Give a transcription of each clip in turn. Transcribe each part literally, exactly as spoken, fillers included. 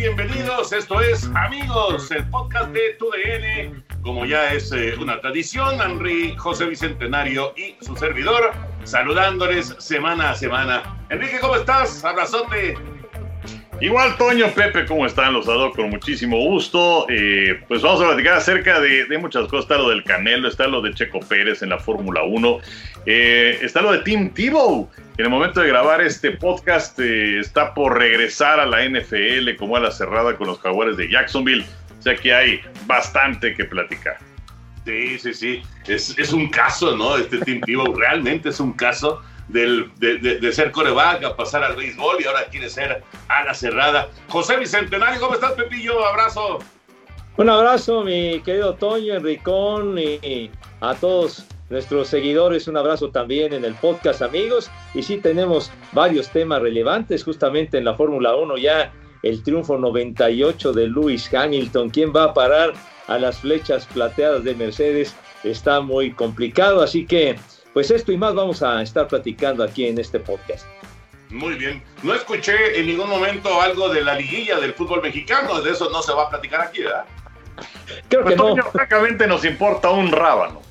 bienvenidos. Esto es Amigos, el podcast de Tu D N. Como ya es eh, una tradición, Henry, José Bicentenario y su servidor, saludándoles semana a semana. Enrique, ¿cómo estás? Abrazote. Igual, Toño, Pepe, ¿cómo están? Los saludo con muchísimo gusto. Eh, pues vamos a platicar acerca de, de muchas cosas. Está lo del Canelo, está lo de Checo Pérez en la Fórmula uno, eh, está lo de Tim Tebow. En el momento de grabar este podcast eh, está por regresar a la N F L como a la cerrada con los Jaguares de Jacksonville. O sea que hay bastante que platicar. Sí, sí, sí. Es, es un caso, ¿no? Este Tim Tebow realmente es un caso. Del, de, de, de ser coreback a pasar al béisbol y ahora quiere ser a la cerrada. José Bicentenario, ¿cómo estás, Pepillo? Abrazo. Un abrazo, mi querido Toño, Enricón, y a todos nuestros seguidores. Un abrazo también en el podcast, amigos. Y sí, tenemos varios temas relevantes justamente en la Fórmula uno. Ya el triunfo noventa y ocho de Lewis Hamilton. ¿Quién va a parar a las flechas plateadas de Mercedes? Está muy complicado, así que pues esto y más vamos a estar platicando aquí en este podcast. Muy bien. No escuché en ningún momento algo de la liguilla del fútbol mexicano. De eso no se va a platicar aquí, ¿verdad? Creo pues que Toño, no. Francamente nos importa un rábano.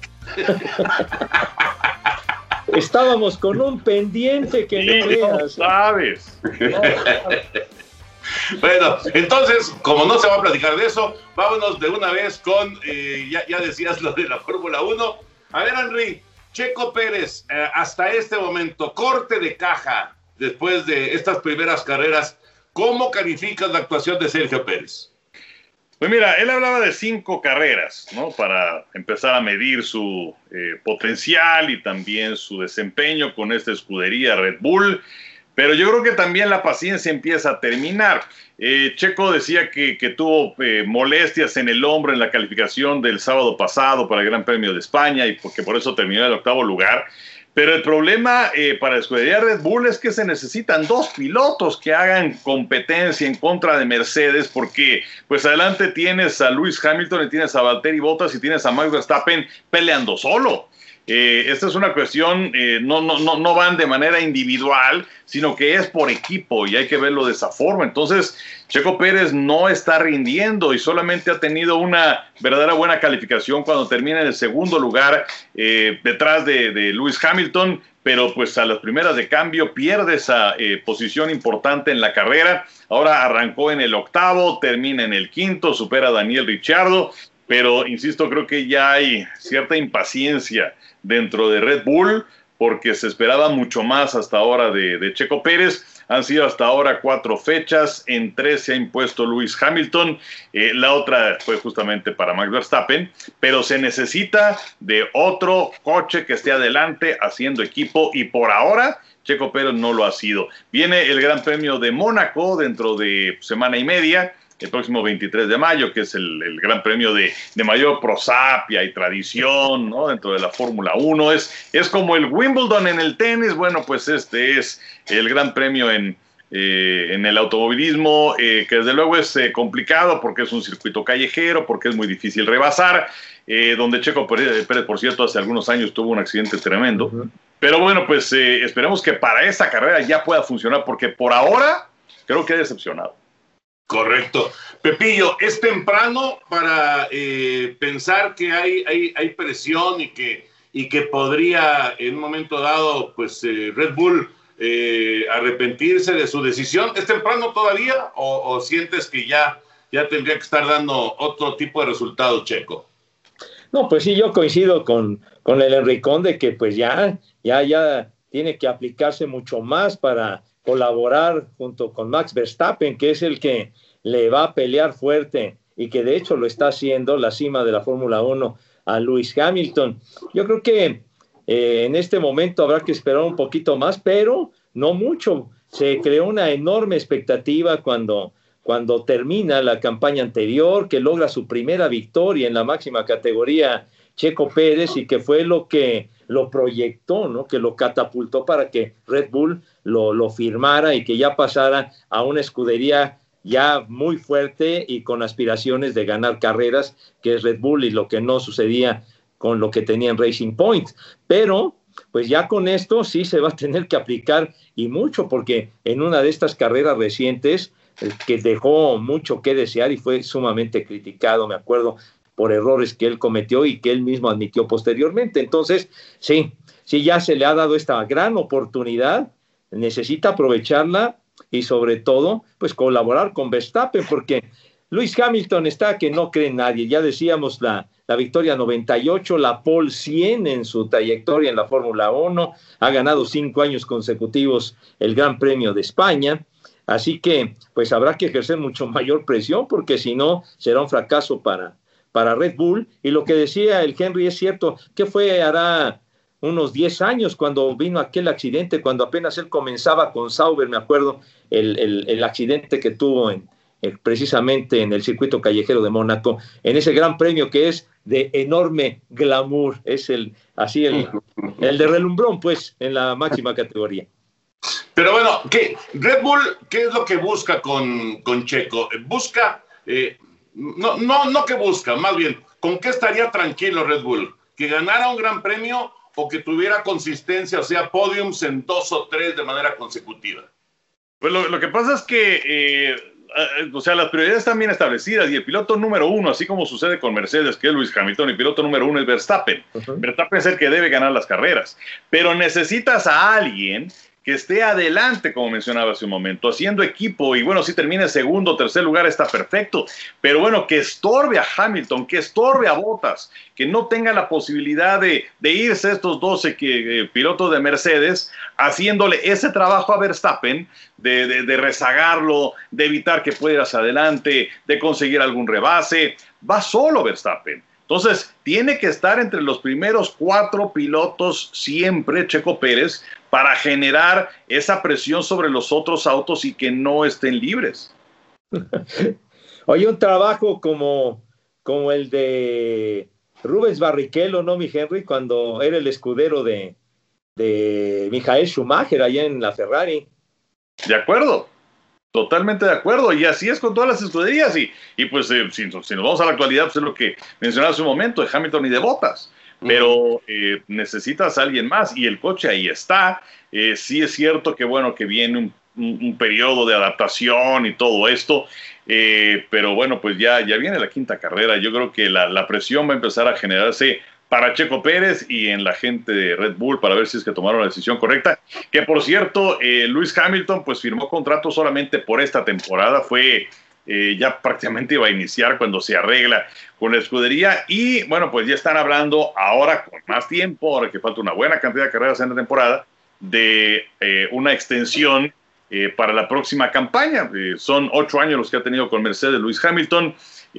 Estábamos con un pendiente que no Sí, veas. no sabes. No, Bueno, entonces, como no se va a platicar de eso, vámonos de una vez con, eh, ya, ya decías lo de la Fórmula uno. A ver, Henry, Checo Pérez, eh, hasta este momento, corte de caja, después de estas primeras carreras, ¿cómo calificas la actuación de Sergio Pérez? Pues mira, él hablaba de cinco carreras, ¿no? Para empezar a medir su eh, potencial y también su desempeño con esta escudería Red Bull. Pero yo creo que también la paciencia empieza a terminar. Eh, Checo decía que, que tuvo eh, molestias en el hombro en la calificación del sábado pasado para el Gran Premio de España y porque por eso terminó en el octavo lugar. Pero el problema eh, para la escudería Red Bull es que se necesitan dos pilotos que hagan competencia en contra de Mercedes, porque pues adelante tienes a Lewis Hamilton y tienes a Valtteri Bottas y tienes a Max Verstappen peleando solo. Eh, esta es una cuestión, eh, no, no, no, no van de manera individual, sino que es por equipo y hay que verlo de esa forma. Entonces, Checo Pérez no está rindiendo y solamente ha tenido una verdadera buena calificación cuando termina en el segundo lugar eh, detrás de, de Lewis Hamilton, pero pues a las primeras de cambio pierde esa eh, posición importante en la carrera. Ahora arrancó en el octavo, termina en el quinto, supera a Daniel Ricciardo, pero insisto, creo que ya hay cierta impaciencia dentro de Red Bull, porque se esperaba mucho más hasta ahora de, de Checo Pérez. Han sido hasta ahora cuatro fechas, en tres se ha impuesto Lewis Hamilton, eh, la otra fue justamente para Max Verstappen, pero se necesita de otro coche que esté adelante haciendo equipo, y por ahora Checo Pérez no lo ha sido. Viene el Gran Premio de Mónaco dentro de semana y media, el próximo veintitrés de mayo, que es el, el gran premio de, de mayor prosapia y tradición, ¿no? Dentro de la Fórmula uno. Es, es como el Wimbledon en el tenis. Bueno, pues este es el gran premio en, eh, en el automovilismo, eh, que desde luego es eh, complicado porque es un circuito callejero, porque es muy difícil rebasar, eh, donde Checo Pérez, por cierto, hace algunos años tuvo un accidente tremendo. Uh-huh. Pero bueno, pues eh, esperemos que para esta carrera ya pueda funcionar, porque por ahora creo que ha decepcionado. Correcto. Pepillo, es temprano para eh, pensar que hay, hay, hay presión y que, y que podría en un momento dado pues eh, Red Bull eh, arrepentirse de su decisión. ¿Es temprano todavía o, o sientes que ya, ya tendría que estar dando otro tipo de resultado, Checo? No, pues sí, yo coincido con, con el Enricón de que pues ya, ya, ya tiene que aplicarse mucho más para colaborar junto con Max Verstappen, que es el que le va a pelear fuerte y que de hecho lo está haciendo la cima de la Fórmula uno a Lewis Hamilton. Yo creo que eh, en este momento habrá que esperar un poquito más, pero no mucho. Se creó una enorme expectativa cuando, cuando termina la campaña anterior, que logra su primera victoria en la máxima categoría Checo Pérez, y que fue lo que lo proyectó, ¿no? Que lo catapultó para que Red Bull lo, lo firmara y que ya pasara a una escudería ya muy fuerte y con aspiraciones de ganar carreras, que es Red Bull, y lo que no sucedía con lo que tenía en Racing Point. Pero pues ya con esto sí se va a tener que aplicar, y mucho, porque en una de estas carreras recientes que dejó mucho que desear y fue sumamente criticado, me acuerdo, por errores que él cometió y que él mismo admitió posteriormente. Entonces, sí, sí ya se le ha dado esta gran oportunidad, necesita aprovecharla y sobre todo, pues colaborar con Verstappen, porque Lewis Hamilton está que no cree nadie. Ya decíamos la, la victoria noventa y ocho, la pole cien en su trayectoria en la Fórmula uno, ha ganado cinco años consecutivos el Gran Premio de España, así que pues habrá que ejercer mucho mayor presión, porque si no será un fracaso para, para Red Bull. Y lo que decía el Henry es cierto, que fue hará unos diez años cuando vino aquel accidente, cuando apenas él comenzaba con Sauber, me acuerdo, el, el, el accidente que tuvo en Eh, precisamente en el circuito callejero de Mónaco, en ese gran premio que es de enorme glamour, es el así el, el de relumbrón, pues, en la máxima categoría. Pero bueno, ¿qué? Red Bull, ¿qué es lo que busca con, con Checo? Busca, eh, no, no, no que busca, más bien, ¿con qué estaría tranquilo Red Bull? ¿Que ganara un gran premio o que tuviera consistencia, o sea, podiums en dos o tres de manera consecutiva? Pues lo, lo que pasa es que eh... o sea, las prioridades están bien establecidas y el piloto número uno, así como sucede con Mercedes, que es Lewis Hamilton, el piloto número uno es Verstappen. Uh-huh. Verstappen es el que debe ganar las carreras, pero necesitas a alguien que esté adelante, como mencionaba hace un momento, haciendo equipo, y bueno, si termina en segundo o tercer lugar está perfecto, pero bueno, que estorbe a Hamilton, que estorbe a Bottas, que no tenga la posibilidad de, de irse estos doce que, eh, pilotos de Mercedes, haciéndole ese trabajo a Verstappen, de, de, de rezagarlo, de evitar que pueda ir hacia adelante, de conseguir algún rebase. Va solo Verstappen. Entonces, tiene que estar entre los primeros cuatro pilotos siempre, Checo Pérez, para generar esa presión sobre los otros autos y que no estén libres. Oye, un trabajo como, como el de Rubens Barrichello, ¿no, mi Henry? Cuando era el escudero de, de Michael Schumacher allá en la Ferrari. De acuerdo. Totalmente de acuerdo, y así es con todas las escuderías, y, y pues eh, si, si nos vamos a la actualidad, pues es lo que mencionaba hace un momento, de Hamilton y de Bottas, pero eh, necesitas a alguien más, y el coche ahí está. Eh, sí es cierto que bueno, que viene un, un, un periodo de adaptación y todo esto, eh, pero bueno, pues ya, ya viene la quinta carrera. Yo creo que la, la presión va a empezar a generarse para Checo Pérez y en la gente de Red Bull para ver si es que tomaron la decisión correcta. Que por cierto, eh, Lewis Hamilton pues firmó contrato solamente por esta temporada, fue eh, ya prácticamente iba a iniciar cuando se arregla con la escudería, y bueno, pues ya están hablando ahora con más tiempo, ahora que falta una buena cantidad de carreras en la temporada, de eh, una extensión eh, para la próxima campaña. Eh, son ocho años los que ha tenido con Mercedes Lewis Hamilton.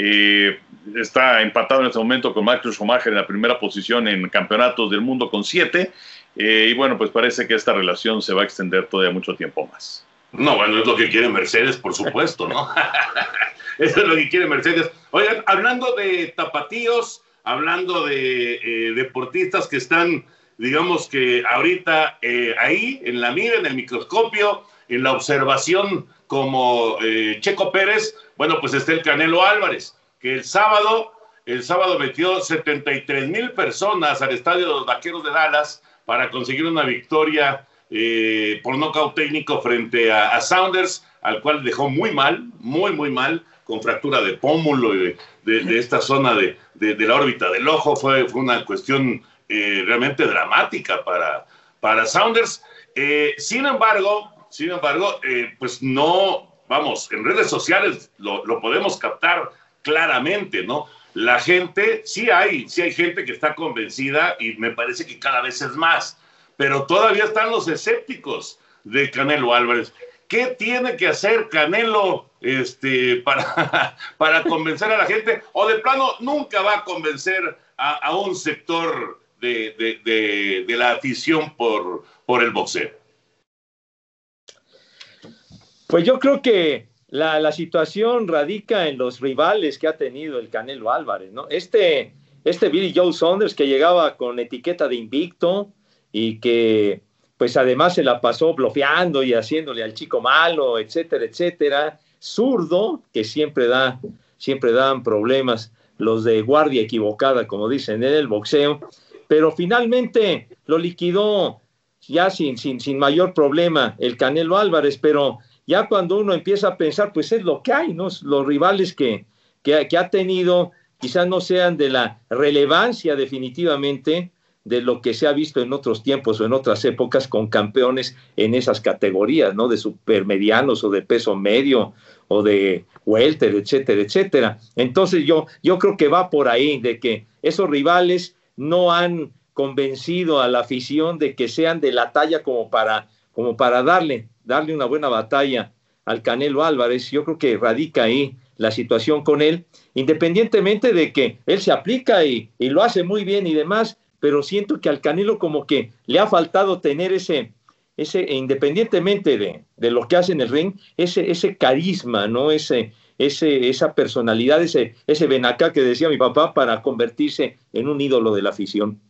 Eh, está empatado en este momento con Michael Schumacher en la primera posición en campeonatos del mundo con siete, eh, y bueno, pues parece que esta relación se va a extender todavía mucho tiempo más. No, bueno, es lo que quiere Mercedes, por supuesto, ¿no? Eso es lo que quiere Mercedes. Oigan, hablando de tapatíos, hablando de eh, deportistas que están, digamos que ahorita eh, ahí, en la mira, en el microscopio, en la observación, como eh, Checo Pérez, bueno, pues está el Canelo Álvarez, que el sábado, el sábado metió setenta y tres mil personas al estadio de los Vaqueros de Dallas para conseguir una victoria eh, por nocaut técnico frente a, a Saunders, al cual dejó muy mal, muy, muy mal, con fractura de pómulo y de, de, de esta zona de, de, de la órbita del ojo. Fue, fue una cuestión eh, realmente dramática para, para Saunders. Eh, sin embargo, sin embargo, eh, pues no, vamos, en redes sociales lo, lo podemos captar claramente, ¿no? La gente, sí hay, sí hay gente que está convencida, y me parece que cada vez es más, pero todavía están los escépticos de Canelo Álvarez. ¿Qué tiene que hacer Canelo este, para, para convencer a la gente? O de plano nunca va a convencer a, a un sector de, de, de, de la afición por, por el boxeo. Pues yo creo que la, la situación radica en los rivales que ha tenido el Canelo Álvarez, ¿no? Este, este Billy Joe Saunders, que llegaba con etiqueta de invicto y que pues además se la pasó bloqueando y haciéndole al chico malo, etcétera, etcétera, zurdo, que siempre da, siempre dan problemas los de guardia equivocada, como dicen en el boxeo, pero finalmente lo liquidó ya sin, sin, sin mayor problema el Canelo Álvarez. Pero ya cuando uno empieza a pensar, pues es lo que hay, ¿no? Los rivales que, que, que ha tenido quizás no sean de la relevancia definitivamente de lo que se ha visto en otros tiempos o en otras épocas con campeones en esas categorías, ¿no? De supermedianos o de peso medio o de welter, etcétera, etcétera. Entonces yo, yo creo que va por ahí, de que esos rivales no han convencido a la afición de que sean de la talla como para, como para darle, darle una buena batalla al Canelo Álvarez. Yo creo que radica ahí la situación con él, independientemente de que él se aplica y, y lo hace muy bien y demás, pero siento que al Canelo como que le ha faltado tener ese, ese independientemente de, de lo que hace en el ring, ese, ese carisma, ¿no? Ese, ese, esa personalidad, ese, ese ven acá que decía mi papá, para convertirse en un ídolo de la afición.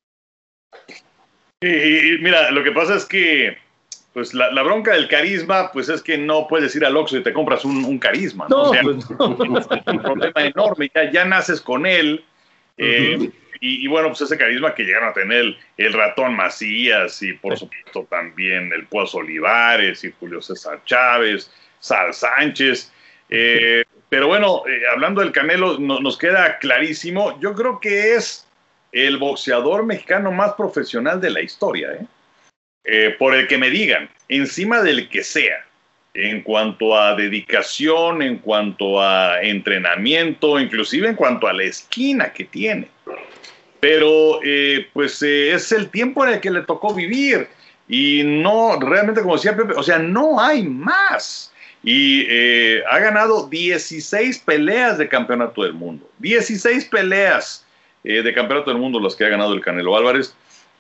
Y, y mira, lo que pasa es que pues la, la bronca del carisma, pues es que no puedes ir al Oxxo y te compras un, un carisma, ¿no? No, O sea, pues no. es un problema enorme, ya, ya naces con él. Eh, uh-huh. y, y bueno, pues ese carisma que llegaron a tener el, el Ratón Macías y por supuesto también el Pozo Olivares y Julio César Chávez, Sal Sánchez. Eh, pero bueno, eh, hablando del Canelo, no, nos queda clarísimo. Yo creo que es el boxeador mexicano más profesional de la historia, ¿eh? Eh, por el que me digan, encima del que sea, en cuanto a dedicación, en cuanto a entrenamiento, inclusive en cuanto a la esquina que tiene. Pero eh, pues eh, es el tiempo en el que le tocó vivir y no, realmente como decía Pepe, o sea, no hay más. Y eh, ha ganado dieciséis peleas de campeonato del mundo, dieciséis peleas eh, de campeonato del mundo las que ha ganado el Canelo Álvarez.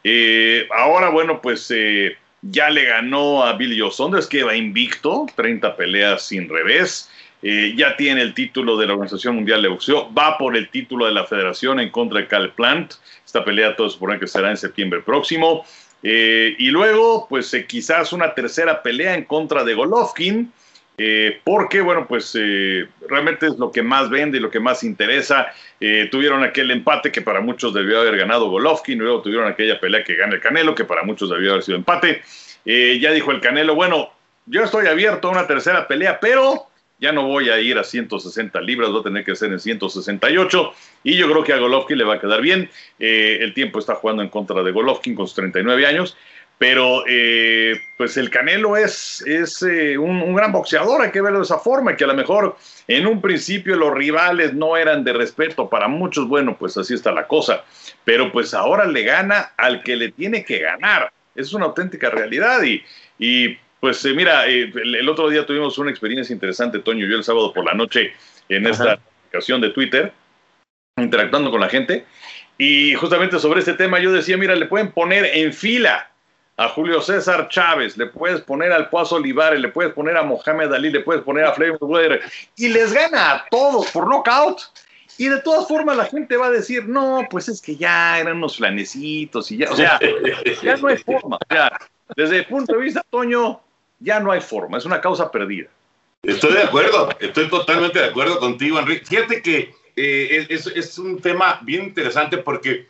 Eh, ahora, bueno, pues eh, ya le ganó a Billy Joe Saunders, que va invicto, treinta peleas sin revés. Eh, ya tiene el título de la Organización Mundial de Boxeo, va por el título de la Federación en contra de Cal Plant. Esta pelea todos suponen que será en septiembre próximo. Eh, y luego, pues eh, quizás una tercera pelea en contra de Golovkin, eh, porque, bueno, pues eh, realmente es lo que más vende y lo que más interesa. Eh, tuvieron aquel empate que para muchos debió haber ganado Golovkin, y luego tuvieron aquella pelea que gana el Canelo, que para muchos debió haber sido empate. Eh, ya dijo el Canelo, bueno, yo estoy abierto a una tercera pelea, pero ya no voy a ir a ciento sesenta libras, va a tener que ser en ciento sesenta y ocho, y yo creo que a Golovkin le va a quedar bien. Eh, el tiempo está jugando en contra de Golovkin con sus treinta y nueve años, pero eh, pues el Canelo es, es eh, un, un gran boxeador, hay que verlo de esa forma, que a lo mejor en un principio los rivales no eran de respeto para muchos, bueno, pues así está la cosa, pero pues ahora le gana al que le tiene que ganar, es una auténtica realidad. y, y pues eh, mira, eh, el, el otro día tuvimos una experiencia interesante, Toño y yo, el sábado por la noche en esta Ajá. aplicación de Twitter, interactuando con la gente, y justamente sobre este tema yo decía, mira, le pueden poner en fila a Julio César Chávez, le puedes poner al Pozo Olivares, le puedes poner a Mohamed Ali, le puedes poner a Floyd Mayweather, y les gana a todos por knockout. Y de todas formas la gente va a decir, no, pues es que ya eran unos flanecitos y ya, o sea, ya no hay forma. O sea, desde el punto de vista, Toño, ya no hay forma, es una causa perdida. Estoy de acuerdo, estoy totalmente de acuerdo contigo, Enrique. Fíjate que eh, es, es un tema bien interesante porque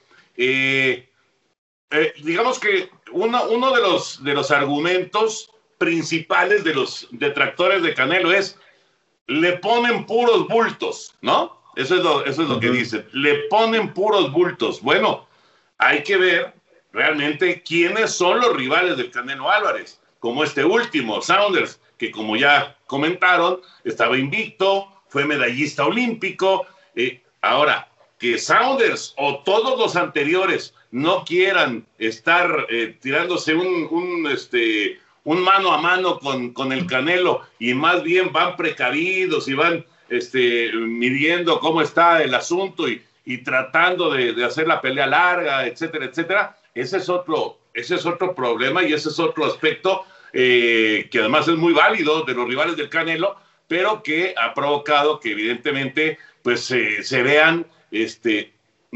eh, eh, digamos que uno, uno de, los, de los argumentos principales de los detractores de Canelo es le ponen puros bultos, ¿no? Eso es lo, eso es lo uh-huh. que dicen, le ponen puros bultos. Bueno, hay que ver realmente quiénes son los rivales del Canelo Álvarez, como este último, Saunders, que como ya comentaron, estaba invicto, fue medallista olímpico. Eh, ahora, que Saunders o todos los anteriores no quieran estar eh, tirándose un, un, este, un mano a mano con, con el Canelo y más bien van precavidos y van este, midiendo cómo está el asunto y, y tratando de, de hacer la pelea larga, etcétera, etcétera, ese es otro, ese es otro problema y ese es otro aspecto eh, que además es muy válido de los rivales del Canelo, pero que ha provocado que evidentemente pues eh, se vean, este,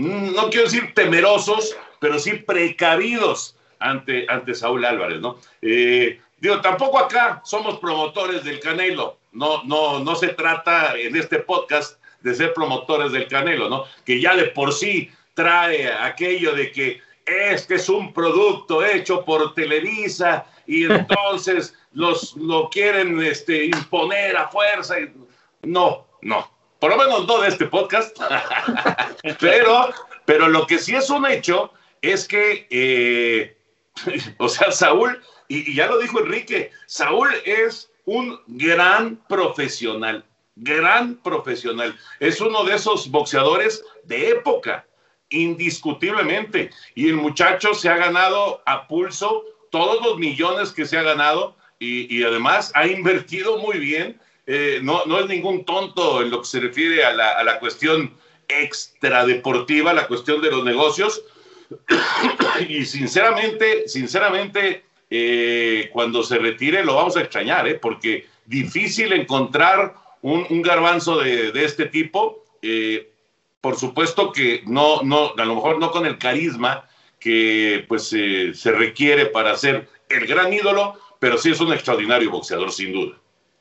no quiero decir temerosos, pero sí precavidos ante, ante Saúl Álvarez, ¿no? Eh, digo, tampoco acá somos promotores del Canelo, no, no, no se trata en este podcast de ser promotores del Canelo, ¿no? Que ya de por sí trae aquello de que este es un producto hecho por Televisa y entonces los, lo quieren este, imponer a fuerza. Y, no, no, por lo menos no de este podcast, pero, pero lo que sí es un hecho es que, eh, o sea, Saúl, y, y ya lo dijo Enrique, Saúl es un gran profesional, gran profesional, es uno de esos boxeadores de época, indiscutiblemente, y el muchacho se ha ganado a pulso todos los millones que se ha ganado y, y además ha invertido muy bien, eh, no, no es ningún tonto en lo que se refiere a la, a la cuestión extradeportiva, la cuestión de los negocios, y sinceramente, sinceramente, eh, cuando se retire lo vamos a extrañar, eh, porque difícil encontrar un, un garbanzo de, de este tipo, eh, por supuesto que no, no, a lo mejor no con el carisma que pues eh, se requiere para ser el gran ídolo, pero sí es un extraordinario boxeador, sin duda.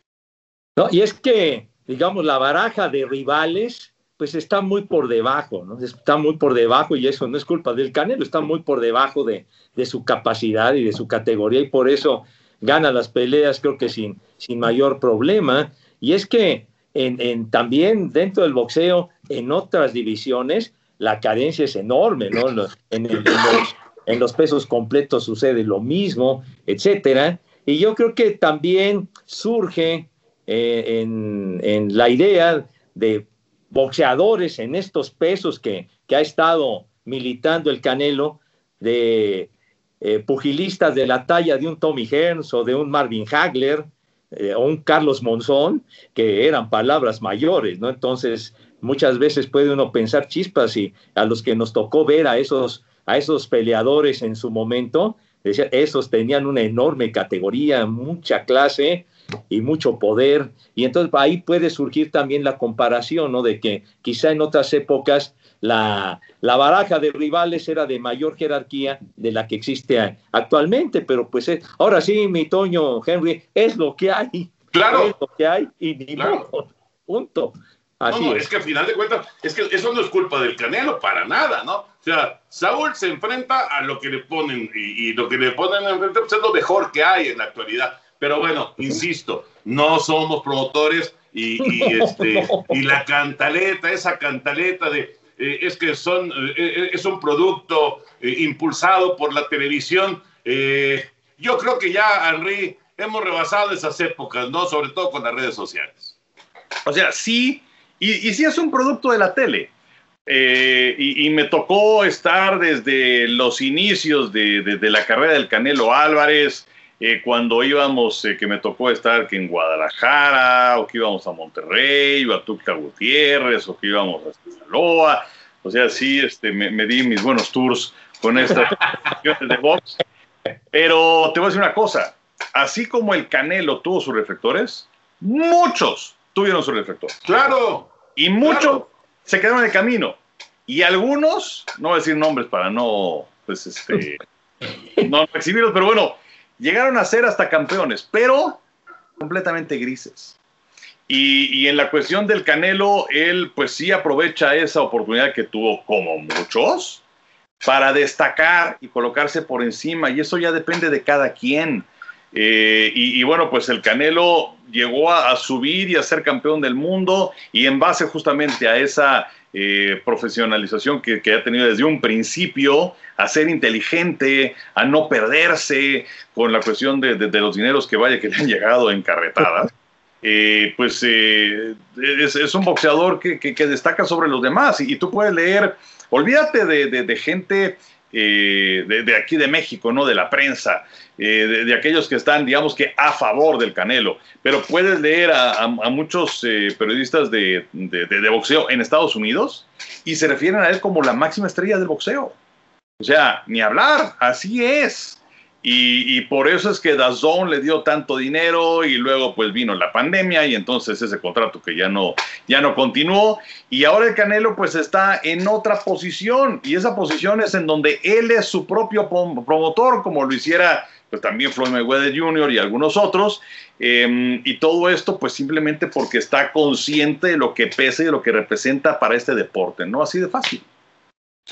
No, y es que, digamos, la baraja de rivales, pues está muy por debajo, ¿no? Está muy por debajo, y eso no es culpa del Canelo, está muy por debajo de, de su capacidad y de su categoría, y por eso gana las peleas, creo que sin, sin mayor problema. Y es que en, en, también dentro del boxeo, en otras divisiones, la carencia es enorme, ¿no? En, en, en, los, en los pesos completos sucede lo mismo, etcétera. Y yo creo que también surge eh, en, en la idea de boxeadores en estos pesos que, que ha estado militando el Canelo, de eh, pugilistas de la talla de un Tommy Hearns o de un Marvin Hagler, eh, o un Carlos Monzón, que eran palabras mayores, ¿no? Entonces, muchas veces puede uno pensar chispas, y a los que nos tocó ver a esos, a esos peleadores en su momento, decía, esos tenían una enorme categoría, mucha clase y mucho poder, y entonces ahí puede surgir también la comparación, ¿no? De que quizá en otras épocas la, la baraja de rivales era de mayor jerarquía de la que existe actualmente, pero pues eh, ahora sí, mi Toño, Henry, es lo que hay. Claro. Es lo que hay y ni Claro. modo, punto. Así no, no, es. es que al final de cuentas, es que eso no es culpa del Canelo, para nada, ¿no? O sea, Saúl se enfrenta a lo que le ponen, y, y lo que le ponen enfrente pues, es lo mejor que hay en la actualidad. Pero bueno, insisto, no somos promotores, y, y, este, y la cantaleta, esa cantaleta de, eh, es que son, eh, es un producto eh, impulsado por la televisión. Eh, yo creo que ya, Henry, hemos rebasado esas épocas, ¿no? Sobre todo con las redes sociales. O sea, sí, y, y sí es un producto de la tele. Eh, y, y me tocó estar desde los inicios de, de, de la carrera del Canelo Álvarez, eh, cuando íbamos, eh, que me tocó estar que en Guadalajara, o que íbamos a Monterrey, o a Tuxtla Gutiérrez, o que íbamos a Sinaloa. O sea, sí, este, me, me di mis buenos tours con estas cuestiones de box. Pero te voy a decir una cosa, así como el Canelo tuvo sus reflectores, muchos tuvieron sus reflectores. ¡Claro! Y muchos claro. se quedaron en el camino. Y algunos, no voy a decir nombres para no, pues, este, no exhibirlos, pero bueno, llegaron a ser hasta campeones, pero completamente grises. Y, y en la cuestión del Canelo, él pues sí aprovecha esa oportunidad que tuvo, como muchos, para destacar y colocarse por encima, y eso ya depende de cada quien. Eh, y, y bueno, pues el Canelo llegó a, a subir y a ser campeón del mundo, y en base justamente a esa eh, profesionalización que, que ha tenido desde un principio, a ser inteligente, a no perderse con la cuestión de, de, de los dineros que vaya que le han llegado en carretadas. Eh, pues eh, es, es un boxeador que, que, que destaca sobre los demás, y, y tú puedes leer, olvídate de, de, de gente eh, de, de aquí de México, ¿no? De la prensa, eh, de, de aquellos que están, digamos que a favor del Canelo, pero puedes leer a, a, a muchos eh, periodistas de, de, de, de boxeo en Estados Unidos y se refieren a él como la máxima estrella del boxeo. O sea, ni hablar, así es. Y, y por eso es que D A Z N le dio tanto dinero, y luego pues vino la pandemia, y entonces ese contrato que ya no, ya no continuó, y ahora el Canelo pues está en otra posición, y esa posición es en donde él es su propio promotor, como lo hiciera pues también Floyd Mayweather junior y algunos otros, eh, y todo esto pues simplemente porque está consciente de lo que pesa y de lo que representa para este deporte, ¿no? Así de fácil. Sí.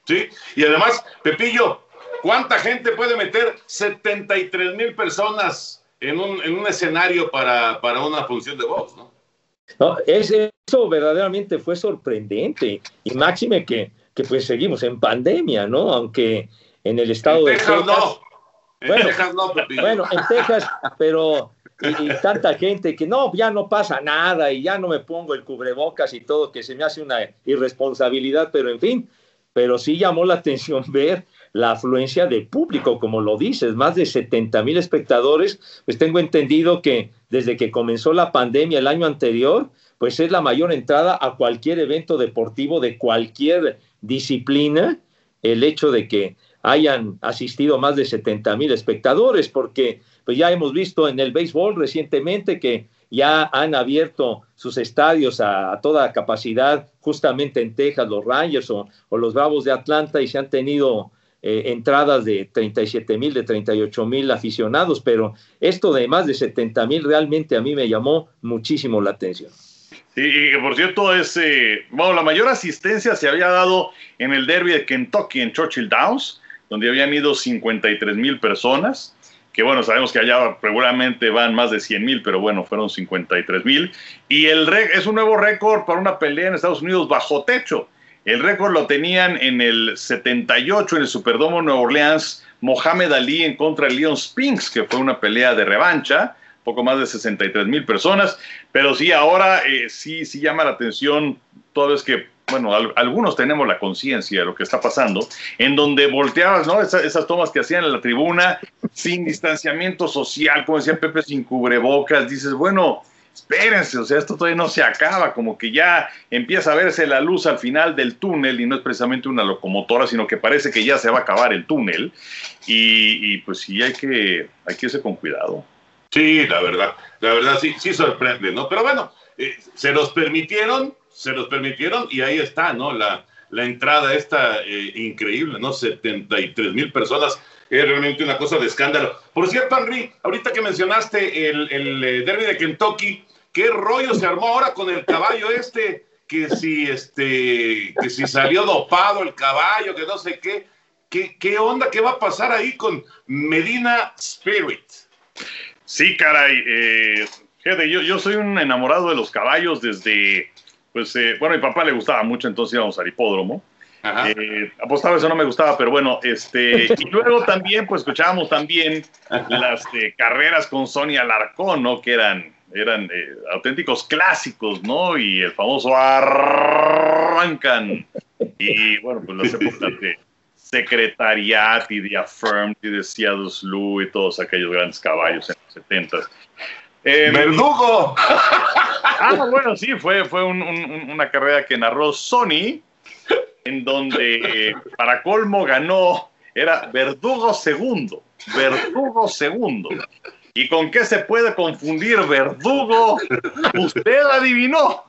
Sí, y además, Pepillo, ¿cuánta gente puede meter setenta y tres mil personas en un, en un escenario para, para una función de box, ¿no? No, es, eso verdaderamente fue sorprendente, y máxime que, que pues seguimos en pandemia, ¿no? Aunque en el estado en de Texas, Texas no. En bueno, Texas no, Pepillo. Bueno, en Texas, pero y, y tanta gente que no, ya no pasa nada y ya no me pongo el cubrebocas y todo, que se me hace una irresponsabilidad, pero en fin, pero sí llamó la atención ver la afluencia de público, como lo dices, más de setenta mil espectadores. Pues tengo entendido que desde que comenzó la pandemia el año anterior, pues es la mayor entrada a cualquier evento deportivo de cualquier disciplina, el hecho de que hayan asistido más de setenta mil espectadores, porque pues ya hemos visto en el béisbol recientemente que ya han abierto sus estadios a, a toda capacidad, justamente en Texas, los Rangers o, o los Bravos de Atlanta, y se han tenido eh, entradas de treinta y siete mil, de treinta y ocho mil aficionados, pero esto de más de setenta mil realmente a mí me llamó muchísimo la atención. Sí, y por cierto, es, eh, bueno, la mayor asistencia se había dado en el derby de Kentucky en Churchill Downs, donde habían ido cincuenta y tres mil personas, que bueno, sabemos que allá regularmente van más de cien mil, pero bueno, fueron cincuenta y tres mil. Y el rec- es un nuevo récord para una pelea en Estados Unidos bajo techo. El récord lo tenían en el setenta y ocho en el Superdome Nueva Orleans, Mohamed Ali en contra de Leon Spinks, que fue una pelea de revancha, poco más de sesenta y tres mil personas, pero sí, ahora eh, sí, sí llama la atención, toda vez que, bueno, al, algunos tenemos la conciencia de lo que está pasando, en donde volteabas, ¿no? Esa, esas tomas que hacían en la tribuna, sin distanciamiento social, como decía Pepe, sin cubrebocas, dices, bueno, espérense, o sea, esto todavía no se acaba, como que ya empieza a verse la luz al final del túnel, y no es precisamente una locomotora, sino que parece que ya se va a acabar el túnel, y, y pues sí, hay que, hay que irse con cuidado. Sí, la verdad, la verdad sí, sí sorprende, ¿no? Pero bueno, eh, se los permitieron, se los permitieron y ahí está, ¿no? La, la entrada esta eh, increíble, ¿no? setenta y tres mil personas, es realmente una cosa de escándalo. Por cierto, Henry, ahorita que mencionaste el, el eh, derby de Kentucky, ¿qué rollo se armó ahora con el caballo este? Que si, este, que si salió dopado el caballo, que no sé qué. ¿Qué, qué onda? ¿Qué va a pasar ahí con Medina Spirit? Sí, caray, eh, fíjate, yo, yo soy un enamorado de los caballos desde, pues, eh, bueno, a mi papá le gustaba mucho, entonces íbamos al hipódromo. Eh, apostaba, eso no me gustaba, pero bueno, este, y luego también, pues, escuchábamos también las eh, carreras con Sonia Alarcón, ¿no? Que eran, eran eh, auténticos clásicos, ¿no? Y el famoso arrancan. Y, bueno, pues las épocas de Secretariat y de Affirmed y de Seattle Slew y todos aquellos grandes caballos en los setentas. Eh, ¡Verdugo! Ah, bueno, sí, fue, fue un, un, una carrera que narró Sony, en donde, eh, para colmo, ganó, era Verdugo segundo, Verdugo segundo. ¿Y con qué se puede confundir Verdugo? Usted adivinó.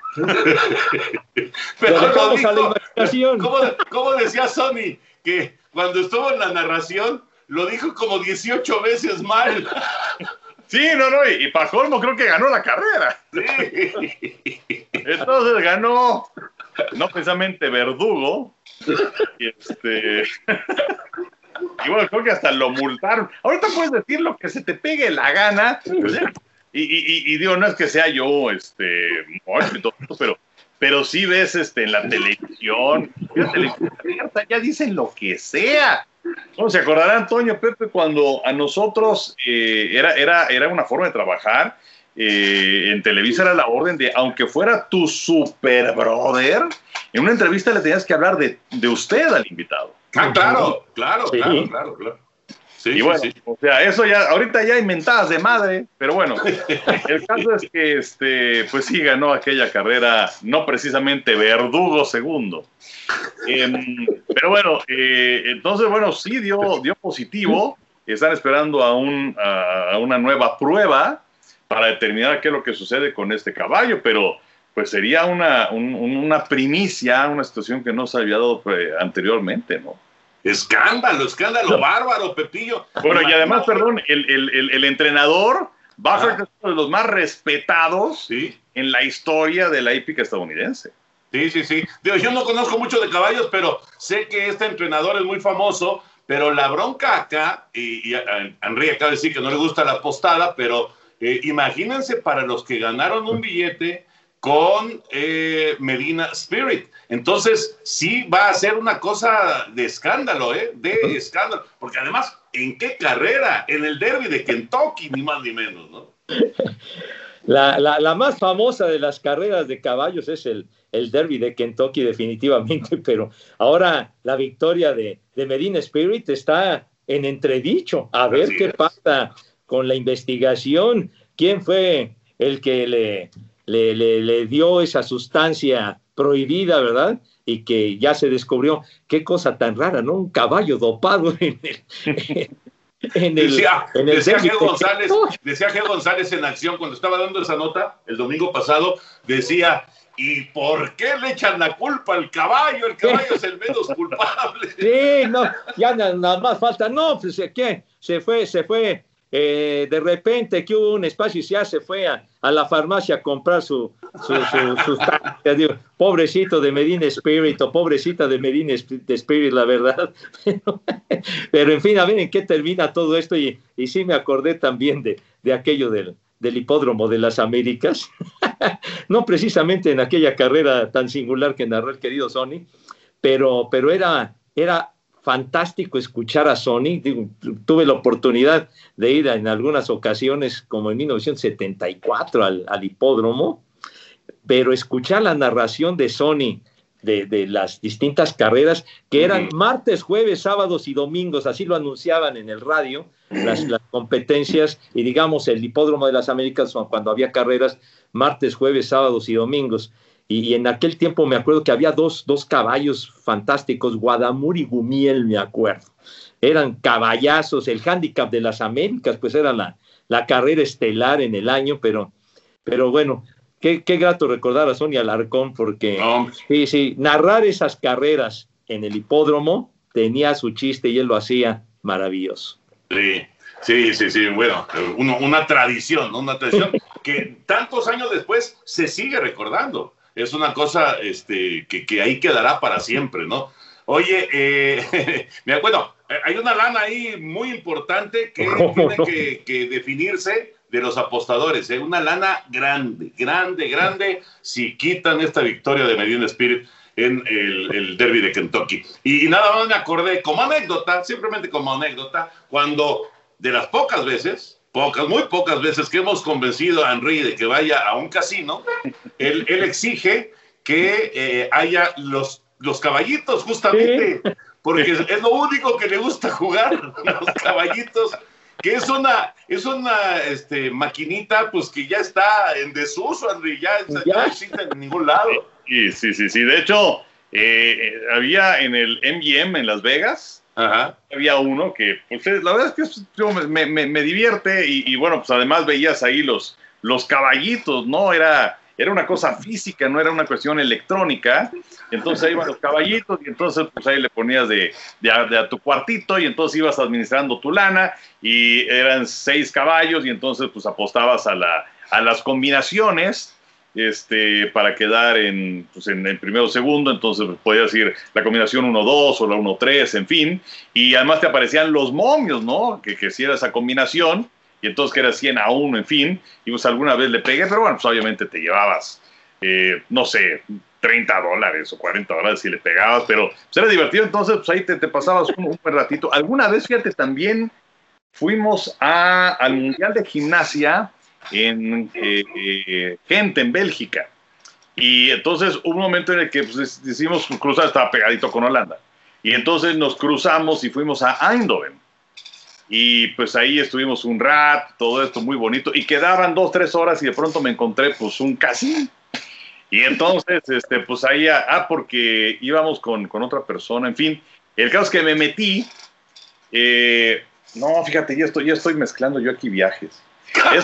Pero no dijo, ¿cómo, ¿cómo decía Sony? Que cuando estuvo en la narración lo dijo como dieciocho veces mal. Sí, no, no, y, y para colmo creo que ganó la carrera. Sí. Entonces ganó, no precisamente Verdugo, y este... y bueno, creo que hasta lo multaron. Ahorita puedes decir lo que se te pegue la gana, y, y, y digo, no es que sea yo, este, pero... Pero sí ves este, en la televisión, en la televisión abierta, ya dicen lo que sea. ¿Cómo se acordará, Antonio, Pepe, cuando a nosotros eh, era, era, era una forma de trabajar? Eh, en Televisa era la orden de, aunque fuera tu super brother, en una entrevista le tenías que hablar de, de usted al invitado. Ah, claro, claro, sí. claro, claro, claro. Sí, y bueno, sí, sí. O sea, eso ya, ahorita ya hay mentadas de madre, pero bueno, el caso es que, este, pues sí, ganó aquella carrera, no precisamente Verdugo segundo. Eh, pero bueno, eh, entonces, bueno, sí dio, dio positivo, están esperando a, un, a, a una nueva prueba para determinar qué es lo que sucede con este caballo, pero pues sería una, un, una primicia, una situación que no se había dado eh, anteriormente, ¿no? Escándalo, escándalo, bárbaro, Pepillo. Bueno, y además, perdón, el, el, el, el entrenador, Buffett, ah. es uno de los más respetados, ¿sí?, en la historia de la hípica estadounidense. Sí, sí, sí. Digo, yo no conozco mucho de caballos, pero sé que este entrenador es muy famoso, pero la bronca acá, y, y Henry acaba de decir que no le gusta la apostada, pero eh, imagínense para los que ganaron un billete con eh, Medina Spirit. Entonces, sí va a ser una cosa de escándalo, ¿eh? De escándalo. Porque además, ¿en qué carrera? En el Derby de Kentucky, ni más ni menos, ¿no? La, la, la más famosa de las carreras de caballos es el, el Derby de Kentucky, definitivamente, pero ahora la victoria de, de Medina Spirit está en entredicho. A ver Así qué es. pasa con la investigación. ¿Quién fue el que le, le, le, le dio esa sustancia prohibida, verdad? Y que ya se descubrió. Qué cosa tan rara, ¿no? Un caballo dopado en el... En el, decía en el decía, G. González, decía G. González en acción cuando estaba dando esa nota el domingo pasado, decía, ¿y por qué le echan la culpa al caballo? El caballo es el menos culpable. Sí, no, ya nada más falta, no, pues ¿qué? Se fue, se fue, eh, de repente que hubo un espacio y ya se fue a, a la farmacia a comprar su, su, su sustancia, digo, pobrecito de Medina Spirit, o pobrecita de Medina Spirit, la verdad, pero, pero en fin, a ver en qué termina todo esto, y, y sí me acordé también de, de aquello del, del hipódromo de las Américas, no precisamente en aquella carrera tan singular que narró el querido Sonny, pero, pero era, era fantástico escuchar a Sonny. Digo, tuve la oportunidad de ir en algunas ocasiones, como en mil novecientos setenta y cuatro, al, al hipódromo, pero escuchar la narración de Sonny de, de las distintas carreras, que eran uh-huh. martes, jueves, sábados y domingos, así lo anunciaban en el radio, las, las competencias, y digamos el hipódromo de las Américas, cuando había carreras, martes, jueves, sábados y domingos. Y, y en aquel tiempo me acuerdo que había dos, dos caballos fantásticos, Guadamur y Gumiel, me acuerdo. Eran caballazos, el hándicap de las Américas, pues era la, la carrera estelar en el año, pero, pero bueno, qué, qué grato recordar a Sonny Alarcón, porque no. sí, sí, narrar esas carreras en el hipódromo tenía su chiste y él lo hacía maravilloso. Sí, sí, sí, sí, bueno, uno, una tradición, ¿no? Una tradición que tantos años después se sigue recordando. Es una cosa este, que, que ahí quedará para siempre, ¿no? Oye, eh, me acuerdo, hay una lana ahí muy importante que oh, tiene no. que, que definirse de los apostadores, ¿eh? Una lana grande, grande, grande, si quitan esta victoria de Medina Spirit en el, el Derby de Kentucky. Y, y nada más me acordé, como anécdota, simplemente como anécdota, cuando de las pocas veces... Pocas, muy pocas veces que hemos convencido a Henry de que vaya a un casino, él, él exige que eh, haya los, los caballitos, justamente, ¿sí? Porque es, es lo único que le gusta jugar, los caballitos, que es una, es una este, maquinita pues que ya está en desuso, Henry, ya, ya no existe en ningún lado. Sí, sí, sí, sí. De hecho, eh, había en el M G M en Las Vegas, Ajá. había uno que, pues, la verdad es que yo, me, me, me divierte y, y bueno, pues además veías ahí los, los caballitos, ¿no? Era, era una cosa física, no era una cuestión electrónica. Entonces ahí iban los caballitos y entonces pues ahí le ponías de, de, a, de a tu cuartito y entonces ibas administrando tu lana y eran seis caballos y entonces pues apostabas a, la, a las combinaciones. Este, para quedar en, pues en el primero o segundo, entonces pues, podías ir la combinación uno dos o la uno tres, en fin, y además te aparecían los momios, ¿no? Que, que si era esa combinación, y entonces que era cien a uno, en fin, y pues alguna vez le pegué, pero bueno, pues obviamente te llevabas, eh, no sé, treinta dólares o cuarenta dólares si le pegabas, pero pues era divertido, entonces pues ahí te, te pasabas un, un buen ratito. Alguna vez, fíjate, también fuimos a, al Mundial de Gimnasia en eh, eh, Gent, en Bélgica, y entonces hubo un momento en el que pues, decidimos cruzar, estaba pegadito con Holanda, y entonces nos cruzamos y fuimos a Eindhoven, y pues ahí estuvimos un rato, todo esto muy bonito, y quedaban dos, tres horas, y de pronto me encontré pues un casino, y entonces este, pues ahí, ah, porque íbamos con, con otra persona, en fin, el caso es que me metí, eh, no, fíjate, ya estoy, ya estoy mezclando yo aquí viajes. Es,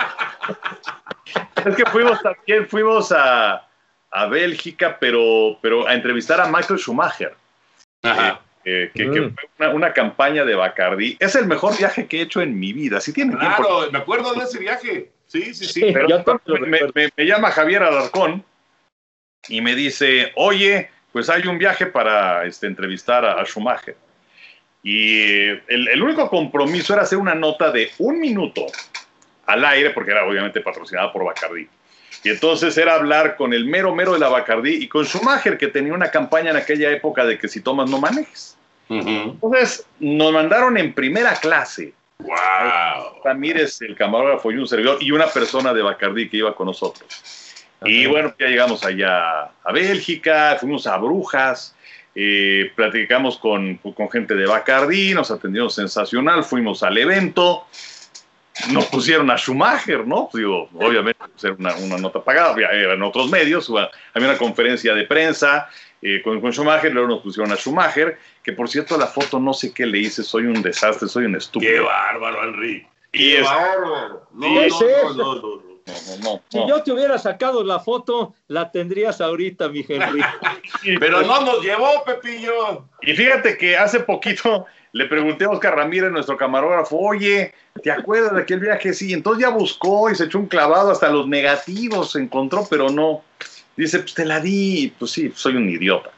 es que fuimos también, fuimos a, a Bélgica, pero, pero a entrevistar a Michael Schumacher, Ajá. eh, que, mm. que fue una, una campaña de Bacardí. Es el mejor viaje que he hecho en mi vida. Si tiene claro, tiempo. Me acuerdo de ese viaje. Sí, sí, sí. Pero me, me, me llama Javier Alarcón y me dice, oye, pues hay un viaje para este, entrevistar a, a Schumacher. Y eh, el, el único compromiso era hacer una nota de un minuto al aire, porque era obviamente patrocinada por Bacardí. Y entonces era hablar con el mero mero de la Bacardí y con Schumacher, que tenía una campaña en aquella época de que si tomas no manejes. Uh-huh. Entonces nos mandaron en primera clase. ¡Wow! Ramírez, el camarógrafo y un servidor, y una persona de Bacardí que iba con nosotros. Uh-huh. Y bueno, ya llegamos allá a Bélgica, fuimos a Brujas, eh, platicamos con, con gente de Bacardí, nos atendieron sensacional, fuimos al evento. Nos pusieron a Schumacher, ¿no? Digo, obviamente, pues era una, una nota pagada, eran otros medios, había una conferencia de prensa eh, con, con Schumacher, luego nos pusieron a Schumacher, que por cierto la foto no sé qué le hice, soy un desastre, soy un estúpido. ¡Qué bárbaro, Henry! ¡Qué es, bárbaro! No, no, no, no, no, no, no. No, no, no. Si yo te hubiera sacado la foto, la tendrías ahorita, mi Henry. Pero no nos llevó, Pepillo. Y fíjate que hace poquito le pregunté a Oscar Ramírez, nuestro camarógrafo, oye, ¿te acuerdas de aquel viaje? Sí, entonces ya buscó y se echó un clavado, hasta los negativos se encontró, pero no. Dice, pues te la di, pues sí, soy un idiota.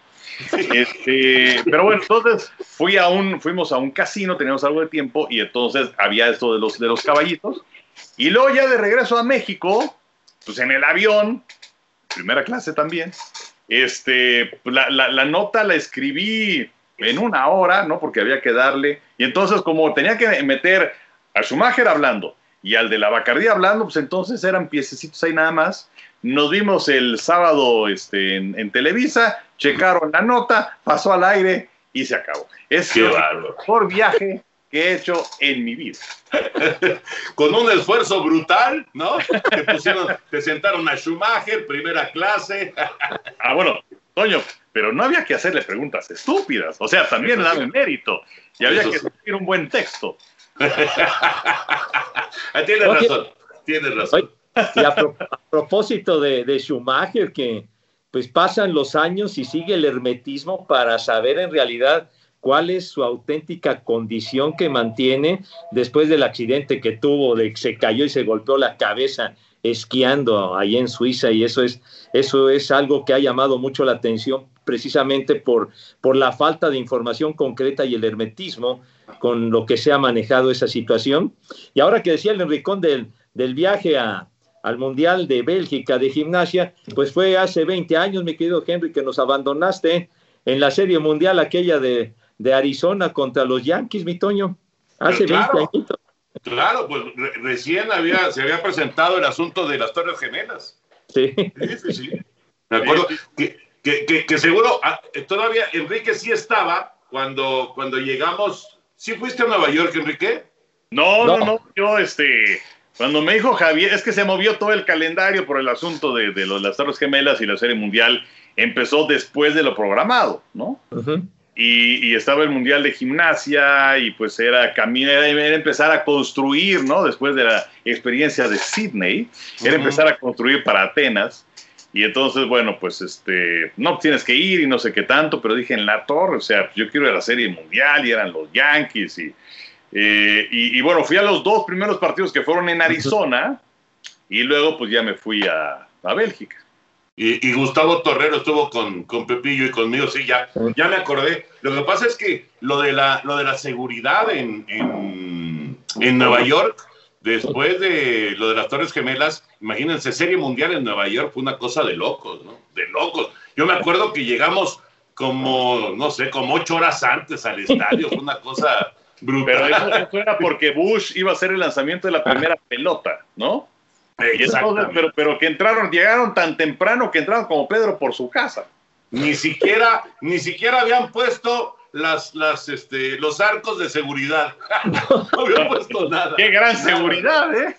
Este, pero bueno, entonces fui a un, fuimos a un casino, teníamos algo de tiempo, y entonces había esto de los, de los caballitos, y luego ya de regreso a México, pues en el avión, primera clase también, este, la, la, la nota la escribí en una hora, ¿no? Porque había que darle, y entonces como tenía que meter a Schumacher hablando y al de la Bacardí hablando, pues entonces eran piececitos ahí nada más. Nos vimos el sábado este, en, en Televisa, checaron la nota, pasó al aire y se acabó. Es el mejor viaje que he hecho en mi vida. Con un esfuerzo brutal, ¿no? Te pusieron, te sentaron a Schumacher, primera clase. Ah, bueno, Toño, pero no había que hacerle preguntas estúpidas. O sea, también dame mérito. Y había Eso que escribir sí. un buen texto. Tienes Oye, razón, tienes razón. Oye, y a, pro, a propósito de, de Schumacher, que pues pasan los años y sigue el hermetismo para saber en realidad cuál es su auténtica condición que mantiene después del accidente que tuvo, de que se cayó y se golpeó la cabeza esquiando ahí en Suiza, y eso es, eso es algo que ha llamado mucho la atención precisamente por, por la falta de información concreta y el hermetismo con lo que se ha manejado esa situación. Y ahora que decía el Enricón del, del viaje a, al Mundial de Bélgica de gimnasia, pues fue hace veinte años, mi querido Henry, que nos abandonaste en la Serie Mundial aquella de, de Arizona contra los Yankees, mi Toño, hace claro, veinte añitos. Claro, pues re recién había, se había presentado el asunto de las Torres Gemelas. Sí. Sí, sí, sí. Me acuerdo que, que, que, que seguro ah, todavía Enrique sí estaba cuando, cuando llegamos. ¿Sí fuiste a Nueva York, Enrique? No, no, no, no, yo este... Cuando me dijo Javier, es que se movió todo el calendario por el asunto de, de los, las Torres Gemelas y la Serie Mundial, empezó después de lo programado, ¿no? Uh-huh. y, y estaba el Mundial de Gimnasia y pues era, era, era empezar a construir, ¿no? Después de la experiencia de Sydney, era uh-huh. empezar a construir para Atenas. Y entonces, bueno, pues este, no tienes que ir y no sé qué tanto, pero dije en la torre, o sea, yo quiero ir a la Serie Mundial y eran los Yankees y... Eh, y, y bueno, fui a los dos primeros partidos que fueron en Arizona y luego pues ya me fui a, a Bélgica. Y, y Gustavo Torrero estuvo con, con Pepillo y conmigo, sí, ya, ya me acordé. Lo que pasa es que lo de la, lo de la seguridad en, en, en Nueva York, después de lo de las Torres Gemelas, imagínense, Serie Mundial en Nueva York fue una cosa de locos, ¿no? De locos. Yo me acuerdo que llegamos como, no sé, como ocho horas antes al estadio, fue una cosa... brutal. Pero eso, eso era porque Bush iba a hacer el lanzamiento de la primera pelota, ¿no? Entonces, pero, pero que entraron, llegaron tan temprano que entraron como Pedro por su casa. Ni siquiera, ni siquiera habían puesto las, las, este, los arcos de seguridad. No habían puesto nada. ¡Qué gran seguridad, eh!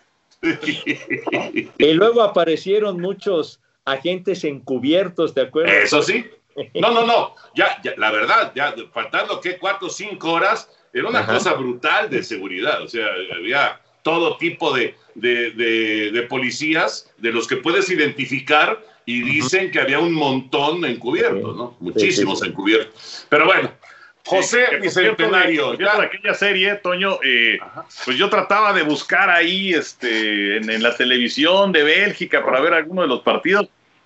Y luego aparecieron muchos agentes encubiertos, ¿te acuerdas? Eso sí. No, no, no. Ya, ya la verdad, ya faltando que cuatro o cinco horas, era una Ajá. cosa brutal de seguridad. O sea, había todo tipo de, de, de, de policías de los que puedes identificar y dicen uh-huh. que había un montón encubiertos, ¿no? Muchísimos sí, sí, sí. encubiertos. Pero bueno, José sí, Bicentenario. Ya en aquella serie, Toño, eh, pues yo trataba de buscar ahí este, en, en la televisión de Bélgica para ver alguno de los partidos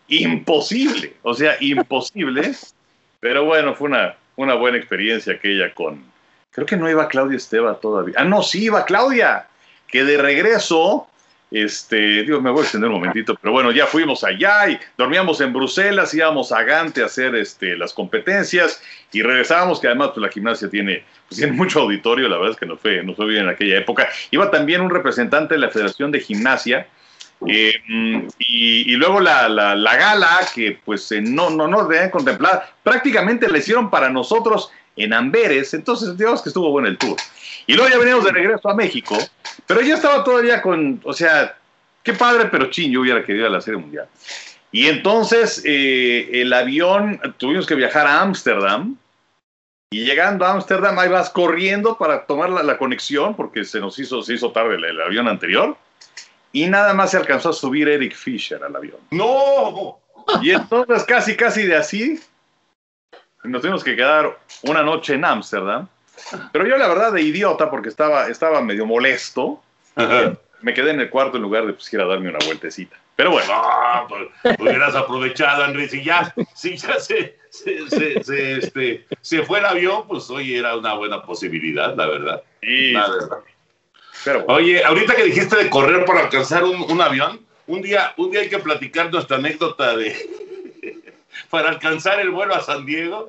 imposible, o sea, imposible. Pero bueno, fue una, una buena experiencia aquella con... Creo que no iba Claudia Esteva todavía. Ah, no, sí iba Claudia, que de regreso... Este, digo, me voy a extender un momentito, pero bueno, ya fuimos allá y dormíamos en Bruselas, íbamos a Gante a hacer este, las competencias y regresábamos, que además pues, la gimnasia tiene, pues, tiene mucho auditorio, la verdad es que nos fue, nos fue bien en aquella época. Iba también un representante de la Federación de Gimnasia eh, y, y luego la, la, la gala, que pues eh, no, no nos debían contemplar, prácticamente la hicieron para nosotros en Amberes, entonces digamos que estuvo bueno el tour. Y luego ya venimos de regreso a México, pero yo estaba todavía con, o sea, qué padre, pero chin, yo hubiera querido ir a la Serie Mundial. Y entonces eh, el avión, tuvimos que viajar a Ámsterdam, y llegando a Ámsterdam ahí vas corriendo para tomar la, la conexión, porque se nos hizo, se hizo tarde el, el avión anterior, y nada más se alcanzó a subir Eric Fischer al avión. ¡No! Y entonces casi, casi de así, nos tuvimos que quedar una noche en Ámsterdam. Pero yo la verdad de idiota, porque estaba, estaba medio molesto, Ajá. me quedé en el cuarto en lugar de pues, ir a darme una vueltecita. Pero bueno. No, pues hubieras aprovechado, Andrés, si ya, si ya se, se, se, se, este, se fue el avión, pues oye, era una buena posibilidad, la verdad. Y, La verdad. pero bueno. Oye, ahorita que dijiste de correr para alcanzar un, un avión, un día, un día hay que platicar nuestra anécdota de para alcanzar el vuelo a San Diego.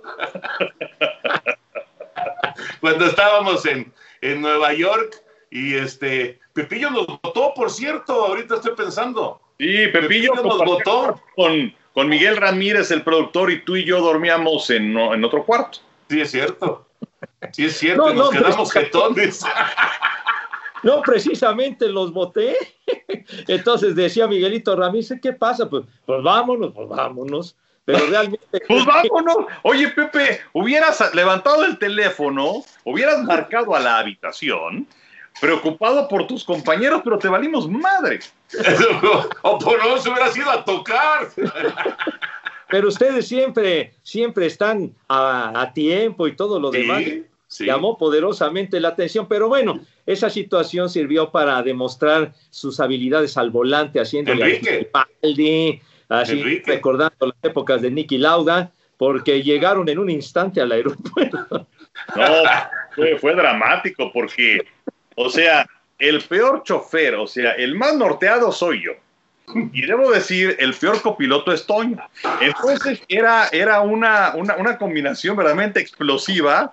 Cuando estábamos en, en Nueva York y este Pepillo nos votó, por cierto, ahorita estoy pensando. Sí, Pepillo, Pepillo nos votó. Con, con Miguel Ramírez, el productor, y tú y yo dormíamos en, no, en otro cuarto. Sí, es cierto. Sí, es cierto, No, y nos no, quedamos pero- jetones. No, precisamente los voté. Entonces decía Miguelito Ramírez, ¿qué pasa? Pues, pues vámonos, pues vámonos. Pero realmente... Pues vámonos. Oye, Pepe, hubieras levantado el teléfono, hubieras marcado a la habitación, preocupado por tus compañeros, pero te valimos madre. O por no se hubiera ido a tocar. Pero ustedes siempre, siempre están a, a tiempo y todo lo Sí, demás. sí. Llamó poderosamente la atención, pero bueno, esa situación sirvió para demostrar sus habilidades al volante, haciéndole Enrique. a Fittipaldi, así Enrique. recordando las épocas de Niki Lauda, porque llegaron en un instante al aeropuerto. No, fue, fue dramático porque, o sea, el peor chofer, o sea, el más norteado soy yo. Y debo decir, el peor copiloto es Toño. Entonces era, era una, una, una combinación verdaderamente explosiva.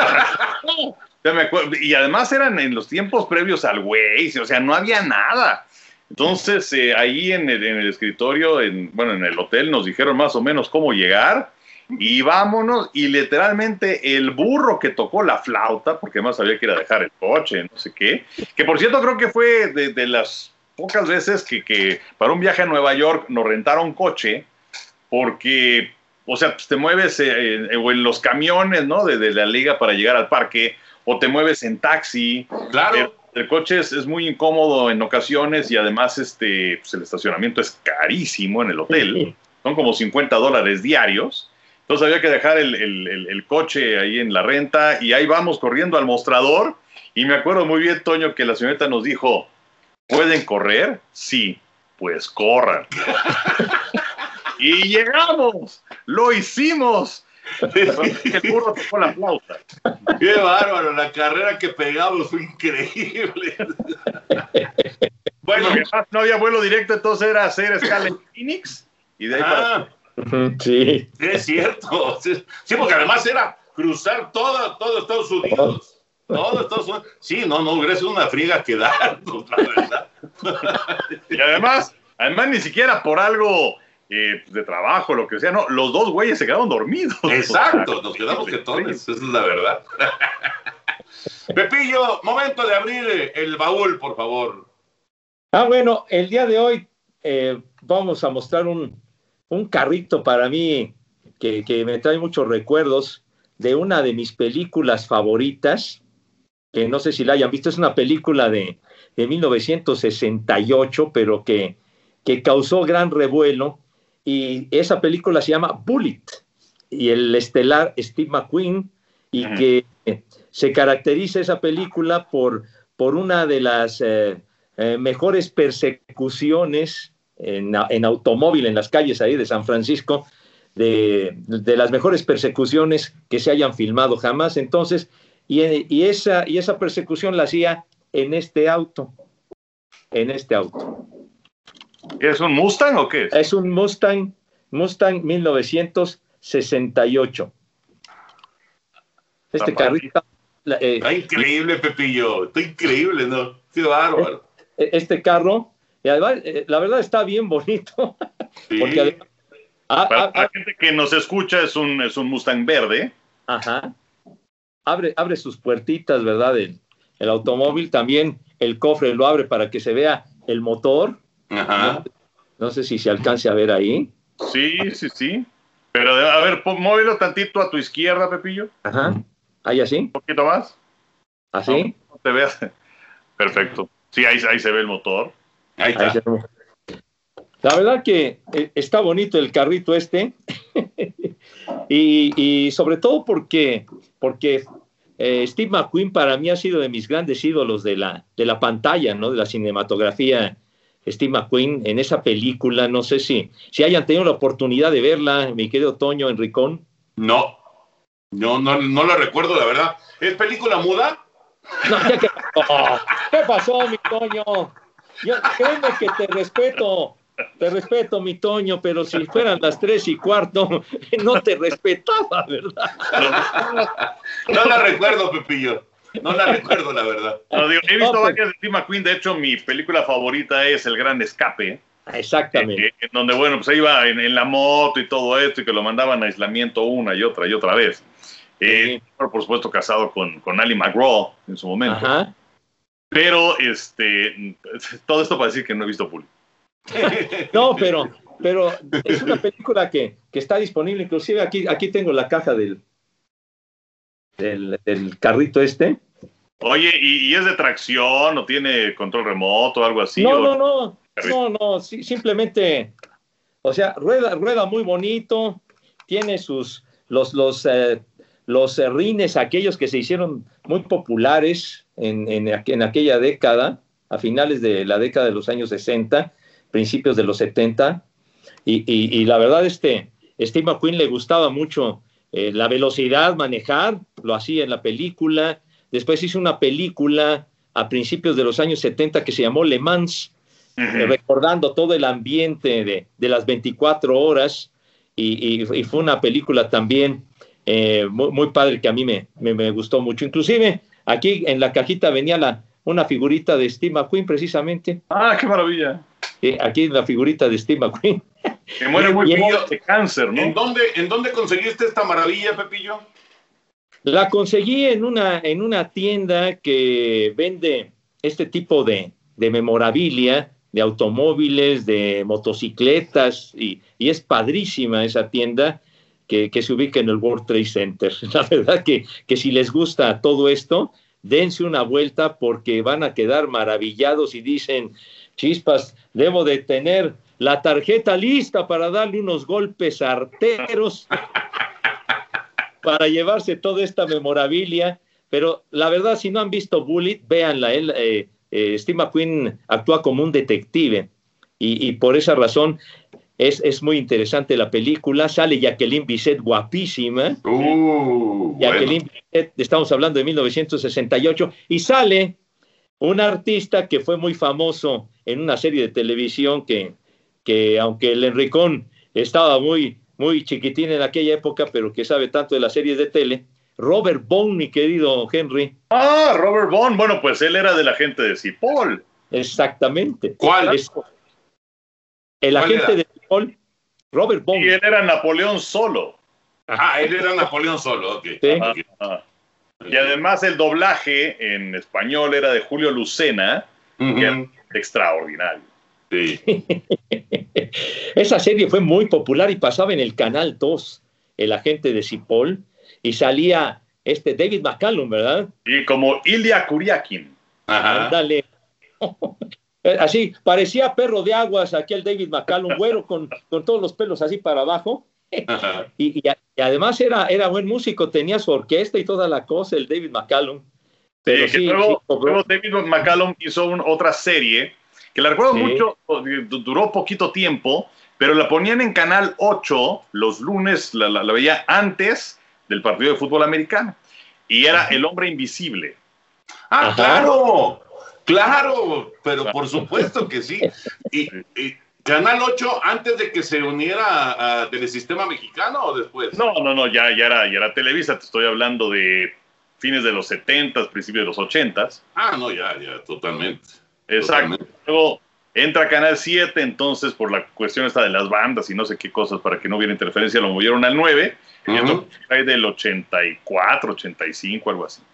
Ya me acuerdo, y además eran en los tiempos previos al Waze, o sea, no había nada. Entonces, eh, ahí en el, en el escritorio, en, bueno, en el hotel, nos dijeron más o menos cómo llegar, y vámonos, y literalmente el burro que tocó la flauta, porque además había que ir a dejar el coche, no sé qué, que por cierto creo que fue de, de las pocas veces que, que para un viaje a Nueva York nos rentaron coche, porque, o sea, pues te mueves eh, eh, o en los camiones, ¿no? De, de la liga para llegar al parque, o te mueves en taxi. Claro. El, el coche es, es muy incómodo en ocasiones y además este, pues el estacionamiento es carísimo en el hotel. Son como cincuenta dólares diarios. Entonces había que dejar el, el, el, el coche ahí en la renta y ahí vamos corriendo al mostrador. Y me acuerdo muy bien, Toño, que la señorita nos dijo, ¿pueden correr? Sí, pues corran. Y llegamos, lo hicimos. El burro tocó la flauta. Qué bárbaro, la carrera que pegamos fue increíble. Bueno, Bueno, además no había vuelo directo, entonces era hacer escala en Phoenix y de ahí para... ah, Sí. es cierto. Sí, sí, porque además era cruzar todo, todo Estados Unidos. Todo Estados Unidos. Sí, no, no hubiera sido una friega quedarnos, la verdad. Y además, además ni siquiera por algo eh, de trabajo, lo que sea, no, los dos güeyes se quedaron dormidos. Exacto, nos quedamos jetones, esa es la verdad. Pepillo, momento de abrir el baúl, por favor. Ah, bueno, el día de hoy eh, vamos a mostrar un, un carrito para mí que, que me trae muchos recuerdos de una de mis películas favoritas, que no sé si la hayan visto, es una película de, de mil novecientos sesenta y ocho, pero que, que causó gran revuelo, y esa película se llama Bullet, y el estelar Steve McQueen, y Ujú. que eh, se caracteriza esa película por, por una de las... Eh, Eh, mejores persecuciones en, en automóvil en las calles ahí de San Francisco, de, de las mejores persecuciones que se hayan filmado jamás. Entonces, y, y, esa, y esa persecución la hacía en este auto, en este auto. ¿Es un Mustang o qué es? Es un Mustang, Mustang mil novecientos sesenta y ocho. Este carrito... Eh, está increíble, Pepillo, está increíble, ¿no? Qué bárbaro. Este carro, y además, la verdad está bien bonito. Sí. Porque además, ah, Para ah, la gente que nos escucha, es un, es un Mustang verde. Ajá. Abre, abre sus puertitas, ¿verdad? El, el automóvil, también el cofre lo abre para que se vea el motor. Ajá. No, no sé si se alcance a ver ahí. Sí, sí, sí. Pero, a ver, móvelo tantito a tu izquierda, Pepillo. Ajá. ¿Ahí así? Un poquito más. ¿Así? No, no te veas. Perfecto. Sí, ahí, ahí se ve el motor. Ahí está. Ahí se ve. La verdad que está bonito el carrito este. y, y sobre todo porque, porque eh, Steve McQueen para mí ha sido de mis grandes ídolos de la, de la pantalla, ¿no? De la cinematografía. Steve McQueen en esa película, no sé si, si hayan tenido la oportunidad de verla, mi querido Toño Enricón. No, yo no, no la recuerdo, la verdad. ¿Es película muda? No, ya que, oh, ¿qué pasó, mi Toño? Yo, créeme que te respeto, te respeto, mi Toño, pero si fueran las tres y cuarto, no te respetaba, ¿verdad? No la recuerdo, Pepillo. No la recuerdo, la verdad. No, digo, he visto no, varias de Steve McQueen. De hecho, mi película favorita es El Gran Escape. Exactamente. Eh, en donde, bueno, pues iba en, en la moto y todo esto, y que lo mandaban a aislamiento una y otra y otra vez. Eh, sí. Por supuesto, casado con, con Ali McGraw en su momento. Ajá. Pero, este, todo esto para decir que no he visto Bully. No, pero, pero es una película que, que está disponible. Inclusive aquí, aquí tengo la caja del, del, del carrito este. Oye, ¿y, ¿y es de tracción o tiene control remoto o algo así? No, o... no, no, no, no, sí, simplemente, o sea, rueda, rueda muy bonito, tiene sus, los, los, eh, los rines, aquellos que se hicieron muy populares en, en, en aquella década, a finales de la década de los años sesenta, principios de los setenta, y, y, y la verdad, este, Steve McQueen le gustaba mucho eh, la velocidad, manejar, lo hacía en la película. Después hizo una película a principios de los años setenta que se llamó Le Mans, uh-huh. eh, recordando todo el ambiente de, de las veinticuatro horas, y, y, y fue una película también eh, muy, muy padre que a mí me, me, me gustó mucho. Inclusive aquí en la cajita venía la, una figurita de Steve McQueen precisamente. ¡Ah, qué maravilla! Eh, aquí la figurita de Steve McQueen. Que muere muy bien de cáncer, ¿no? ¿En dónde, ¿En dónde conseguiste esta maravilla, Pepillo? La conseguí en una, en una tienda que vende este tipo de, de memorabilia, de automóviles, de motocicletas, y, y es padrísima esa tienda que, que se ubica en el World Trade Center. La verdad que, que si les gusta todo esto, dense una vuelta porque van a quedar maravillados y dicen, chispas, debo de tener la tarjeta lista para darle unos golpes arteros para llevarse toda esta memorabilia. Pero la verdad, si no han visto Bullitt, véanla. Él, eh, eh, Steve McQueen actúa como un detective y, y por esa razón es, es muy interesante la película. Sale Jacqueline Bisset, guapísima. Uh, Jacqueline bueno. Bisset, estamos hablando de mil novecientos sesenta y ocho, y sale un artista que fue muy famoso en una serie de televisión que, que aunque el Enricón estaba muy, muy chiquitín en aquella época, pero que sabe tanto de las series de tele, Robert Bone, mi querido Henry. Ah, Robert Bone, bueno, pues él era del agente de Cipoll. Exactamente. ¿Cuál? Es el ¿Cuál agente era? de Cipoll, Robert Bone. Y él era Napoleón Solo. Ah, él era Napoleón Solo, ok. Sí. Ah, ah. Y además el doblaje en español era de Julio Lucena, uh-huh. que era extraordinario. Sí. Esa serie fue muy popular y pasaba en el Canal dos, el agente de Cipoll, y salía este David McCallum, ¿verdad? Y como Ilya Kuryakin. Ajá. Ándale. Así, parecía perro de aguas aquel David McCallum, güero, con, con todos los pelos así para abajo. Y, y, y además era, era buen músico, tenía su orquesta y toda la cosa, el David McCallum. Pero sí, sí, luego, sí, luego David McCallum hizo un, otra serie que la recuerdo Sí. mucho, duró poquito tiempo, pero la ponían en Canal ocho los lunes, la, la, la veía antes del partido de fútbol americano, y era El Hombre Invisible. Ah, Ajá. claro, claro, pero por supuesto que sí. Y, y Canal ocho, antes de que se uniera a, a Telesistema Mexicano o después. No, no, no, ya, ya, era, ya era Televisa, te estoy hablando de fines de los setentas, principios de los ochentas. Ah, no, ya, ya, totalmente. Exacto. Totalmente. Luego entra Canal siete, entonces por la cuestión esta de las bandas y no sé qué cosas, para que no hubiera interferencia, lo movieron al nueve, uh-huh. Y esto hay del ochenta y cuatro, ochenta y cinco, algo así.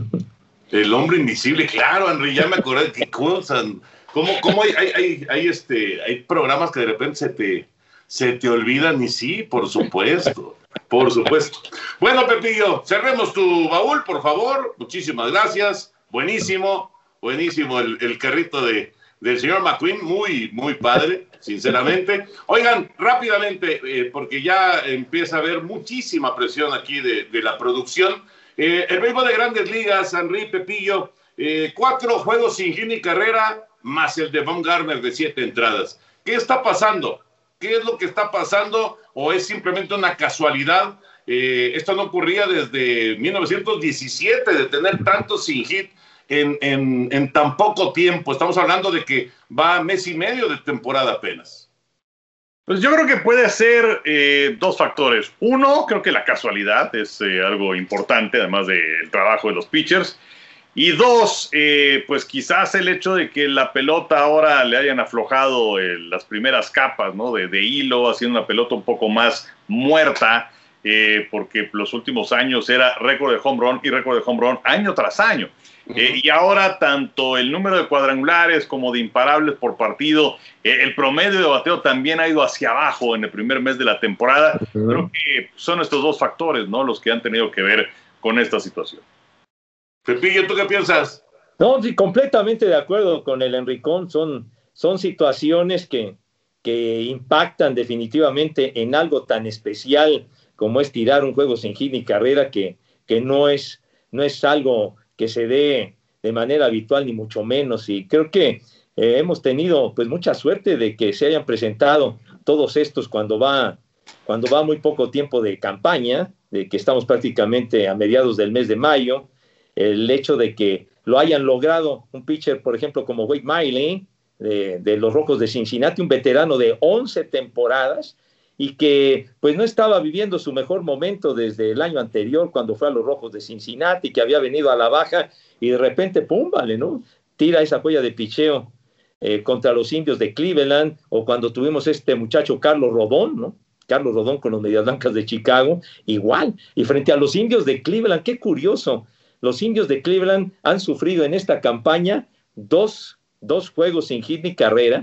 El Hombre Invisible, claro, Henry, ya me acordé de qué cosas. ¿Cómo, cómo hay, hay, hay, hay, este, hay programas que de repente se te, se te olvidan? Y sí, por supuesto, por supuesto. Bueno, Pepillo, cerremos tu baúl, por favor. Muchísimas gracias. Buenísimo, buenísimo el, el carrito de, del señor McQueen. Muy, muy padre, sinceramente. Oigan, rápidamente, eh, porque ya empieza a haber muchísima presión aquí de, de la producción. Eh, el béisbol de Grandes Ligas, Henry, Pepillo, eh, cuatro juegos sin hit ni carrera, más el de Von Garner de siete entradas. ¿Qué está pasando? ¿Qué es lo que está pasando? ¿O es simplemente una casualidad? Eh, esto no ocurría desde mil novecientos diecisiete, de tener tantos sin hit en, en, en tan poco tiempo. Estamos hablando de que va mes y medio de temporada apenas. Pues yo creo que puede ser eh, dos factores. Uno, creo que la casualidad es eh, algo importante, además del trabajo de los pitchers. Y dos, eh, pues quizás el hecho de que la pelota ahora le hayan aflojado eh, las primeras capas, ¿no? de, de hilo, haciendo una pelota un poco más muerta, eh, porque los últimos años era récord de home run y récord de home run año tras año. Uh-huh. Eh, y ahora tanto el número de cuadrangulares como de imparables por partido, eh, el promedio de bateo también ha ido hacia abajo en el primer mes de la temporada. Uh-huh. Creo que son estos dos factores, ¿no?, los que han tenido que ver con esta situación. Pepillo, ¿tú qué piensas? No, sí, completamente de acuerdo con el Enricón. Son, son situaciones que, que impactan definitivamente en algo tan especial como es tirar un juego sin hit ni carrera, que, que no es, no es algo que se dé de manera habitual, ni mucho menos. Y creo que eh, hemos tenido pues mucha suerte de que se hayan presentado todos estos cuando va, cuando va muy poco tiempo de campaña, de que estamos prácticamente a mediados del mes de mayo. El hecho de que lo hayan logrado un pitcher, por ejemplo, como Wade Miley, de, de los Rojos de Cincinnati, un veterano de once temporadas, y que pues no estaba viviendo su mejor momento desde el año anterior, cuando fue a los Rojos de Cincinnati, que había venido a la baja, y de repente, pum, vale, ¿no? Tira esa joya de picheo eh, contra los Indios de Cleveland, o cuando tuvimos este muchacho Carlos Rodón, ¿no? Carlos Rodón con los Medias Blancas de Chicago, igual. Y frente a los Indios de Cleveland, qué curioso, los Indios de Cleveland han sufrido en esta campaña dos, dos juegos sin hit ni carrera,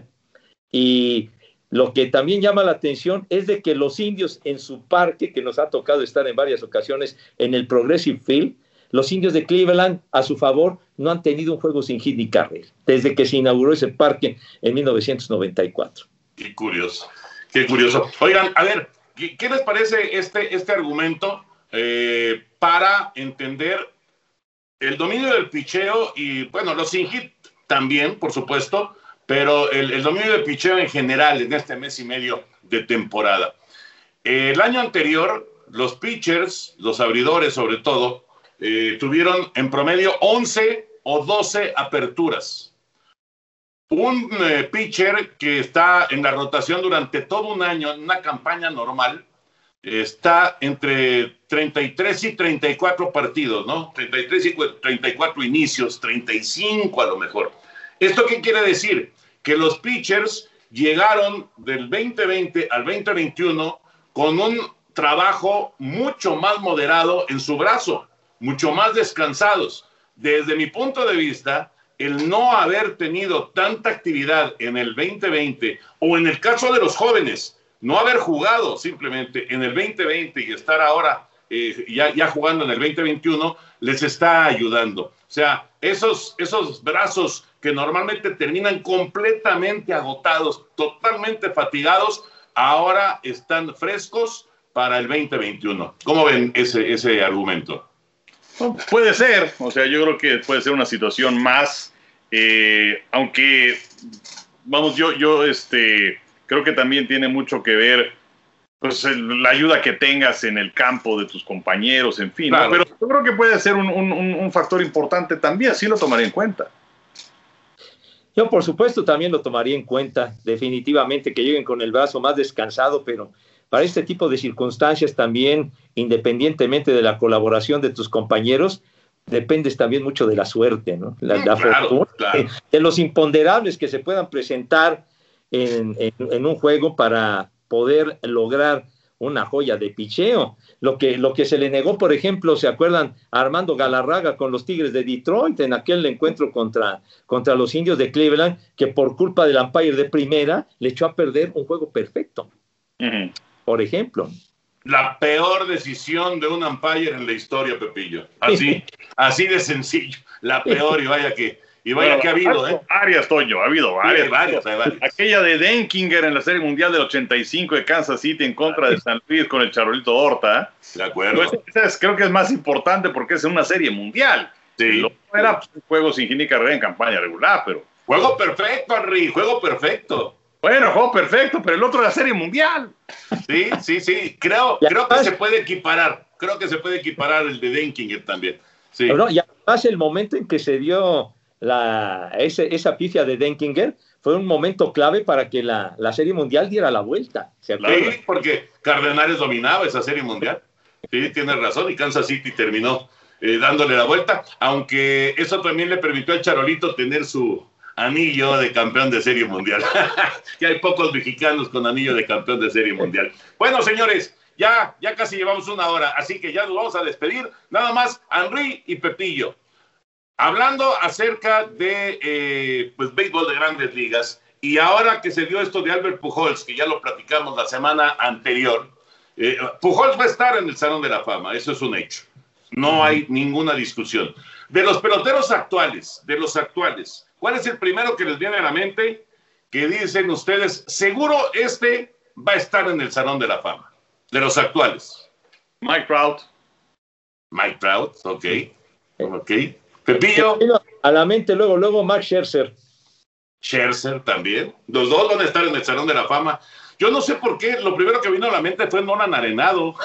y lo que también llama la atención es de que los Indios en su parque, que nos ha tocado estar en varias ocasiones en el Progressive Field, los Indios de Cleveland a su favor no han tenido un juego sin hit ni carrera desde que se inauguró ese parque en mil novecientos noventa y cuatro. Qué curioso, qué curioso. Oigan, a ver, ¿qué, qué les parece este, este argumento eh, para entender el dominio del picheo y, bueno, los sin hit también, por supuesto, pero el, el dominio del picheo en general en este mes y medio de temporada? El año anterior, los pitchers, los abridores sobre todo, eh, tuvieron en promedio once o doce aperturas. Un eh, pitcher que está en la rotación durante todo un año, en una campaña normal, está entre treinta y tres y treinta y cuatro partidos, ¿no? treinta y tres y treinta y cuatro inicios, treinta y cinco a lo mejor. ¿Esto qué quiere decir? Que los pitchers llegaron del veinte veinte al veinte veintiuno con un trabajo mucho más moderado en su brazo, mucho más descansados. Desde mi punto de vista, el no haber tenido tanta actividad en el veinte veinte, o en el caso de los jóvenes, no haber jugado simplemente en el veinte veinte y estar ahora eh, ya, ya jugando en el veinte veintiuno, les está ayudando. O sea, esos, esos brazos que normalmente terminan completamente agotados, totalmente fatigados, ahora están frescos para el veinte veintiuno. ¿Cómo ven ese, ese argumento? No, puede ser, o sea, yo creo que puede ser una situación más, eh, aunque vamos, yo, yo este, creo que también tiene mucho que ver pues el, la ayuda que tengas en el campo de tus compañeros, en fin. Claro. ¿No? Pero yo creo que puede ser un, un, un factor importante también, sí lo tomaría en cuenta. Yo, por supuesto, también lo tomaría en cuenta, definitivamente, que lleguen con el brazo más descansado, pero para este tipo de circunstancias también, independientemente de la colaboración de tus compañeros, dependes también mucho de la suerte, ¿no? La, la claro, fortuna, claro. De los imponderables que se puedan presentar en, en, en un juego para poder lograr una joya de picheo. Lo que, lo que se le negó, por ejemplo, ¿se acuerdan? A Armando Galarraga con los Tigres de Detroit en aquel encuentro contra, contra los Indios de Cleveland, que por culpa del umpire de primera le echó a perder un juego perfecto. Uh-huh. Por ejemplo. La peor decisión de un umpire en la historia, Pepillo. Así, así de sencillo. La peor, y vaya que, y vaya bueno, que ha habido, ¿eh? Varias, Toño, ha habido varias. Sí, hay varias, hay varias. Aquella de Denkinger en la Serie Mundial del ochenta y cinco de Kansas City en contra de San Luis con el Charolito Horta. De acuerdo. Pues, es, creo que es más importante porque es una serie mundial. Sí. Lo era pues, un juego sin hit ni carrera en campaña regular, pero... Juego perfecto, Henry, juego perfecto. Bueno, juego perfecto, pero el otro es la Serie Mundial. Sí, sí, sí. Creo, creo que se puede equiparar. Creo que se puede equiparar el de Denkinger también. Sí. Pero, y además el momento en que se dio la, ese, esa pifia de Denkinger fue un momento clave para que la, la Serie Mundial diera la vuelta. ¿Se acuerdan? Sí, porque Cardenales dominaba esa Serie Mundial. Sí, tienes razón. Y Kansas City terminó eh, dándole la vuelta. Aunque eso también le permitió al Charolito tener su anillo de campeón de Serie Mundial. Que hay pocos mexicanos con anillo de campeón de Serie Mundial. Bueno, señores, ya, ya casi llevamos una hora, así que ya nos vamos a despedir. Nada más, Henry y Pepillo. Hablando acerca de eh, pues béisbol de Grandes Ligas, y ahora que se dio esto de Albert Pujols, que ya lo platicamos la semana anterior, eh, Pujols va a estar en el Salón de la Fama, eso es un hecho. No hay ninguna discusión. De los peloteros actuales, de los actuales, ¿cuál es el primero que les viene a la mente que dicen ustedes, seguro este va a estar en el Salón de la Fama? De los actuales. Mike Trout. Mike Trout, ok. Ok. Pepillo. A la mente luego, luego Max Scherzer. Scherzer también. Los dos van a estar en el Salón de la Fama. Yo no sé por qué, lo primero que vino a la mente fue Nolan Arenado.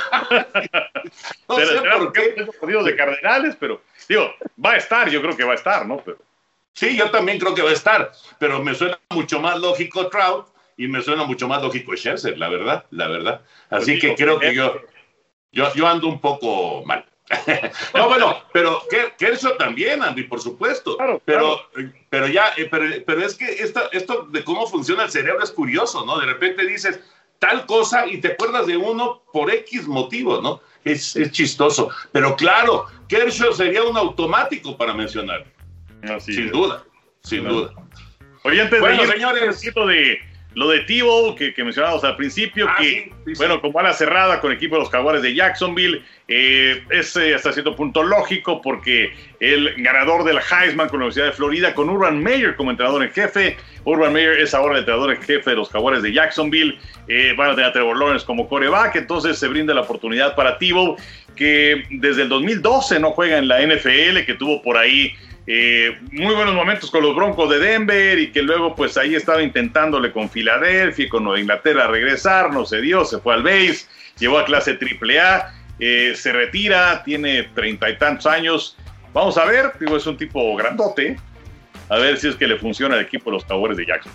No pero, sé por qué. Digo, de Cardenales, pero digo, va a estar, yo creo que va a estar, ¿no? Pero... Sí, yo también creo que va a estar, pero me suena mucho más lógico Trout y me suena mucho más lógico Scherzer, la verdad, la verdad. Así pues que creo que yo, yo, yo ando un poco mal. No, bueno, pero Kershaw también, Andy, por supuesto. Claro, pero, claro. pero ya, pero, pero es que esta, esto de cómo funciona el cerebro es curioso, ¿no? De repente dices tal cosa y te acuerdas de uno por X motivo, ¿no? Es, es chistoso. Pero claro, Kershaw sería un automático para mencionar. Así sin es. duda, sin claro. duda. Oye, antes bueno, de ir, señores, de lo de Tebow, que, que mencionábamos al principio, ah, que, sí, sí, bueno, sí. como ala cerrada con el equipo de los Jaguares de Jacksonville, eh, es eh, hasta cierto punto lógico, porque el ganador del Heisman con la Universidad de Florida, con Urban Meyer como entrenador en jefe, Urban Meyer es ahora el entrenador en jefe de los Jaguares de Jacksonville, eh, van a tener a Trevor Lawrence como quarterback, entonces se brinda la oportunidad para Tebow, que desde el dos mil doce no juega en la N F L, que tuvo por ahí Eh, muy buenos momentos con los Broncos de Denver y que luego pues ahí estaba intentándole con Filadelfia y con Nueva Inglaterra regresar, no se dio, se fue al base, llegó a clase triple A, eh, se retira, tiene treinta y tantos años, vamos a ver, digo, es un tipo grandote, a ver si es que le funciona al equipo de los Jaguares de Jackson.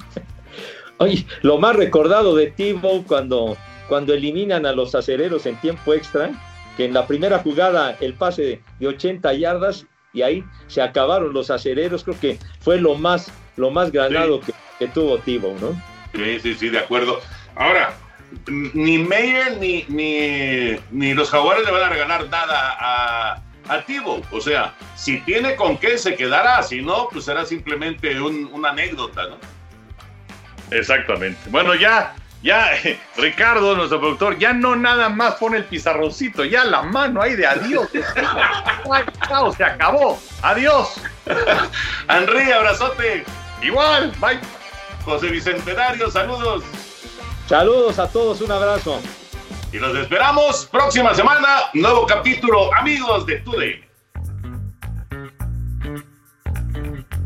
Oye, lo más recordado de Tebow cuando, cuando eliminan a los acereros en tiempo extra, que en la primera jugada el pase de ochenta yardas y ahí se acabaron los acereros, creo que fue lo más, lo más ganado sí. que, que tuvo Tebow, ¿no? Sí, sí, sí, de acuerdo. Ahora, ni Meyer ni, ni, ni los Jaguares le van a regalar nada a, a Tebow. O sea, si tiene con qué se quedará, si no, pues será simplemente un, una anécdota, ¿no? Exactamente. Bueno, ya... Ya, eh, Ricardo, nuestro productor, ya no nada más pone el pizarroncito, ya la mano ahí de adiós. Se acabó. Adiós. Henry, abrazote. Igual, bye. José Bicentenario, saludos. Saludos a todos, un abrazo. Y los esperamos próxima semana, nuevo capítulo, amigos de Today.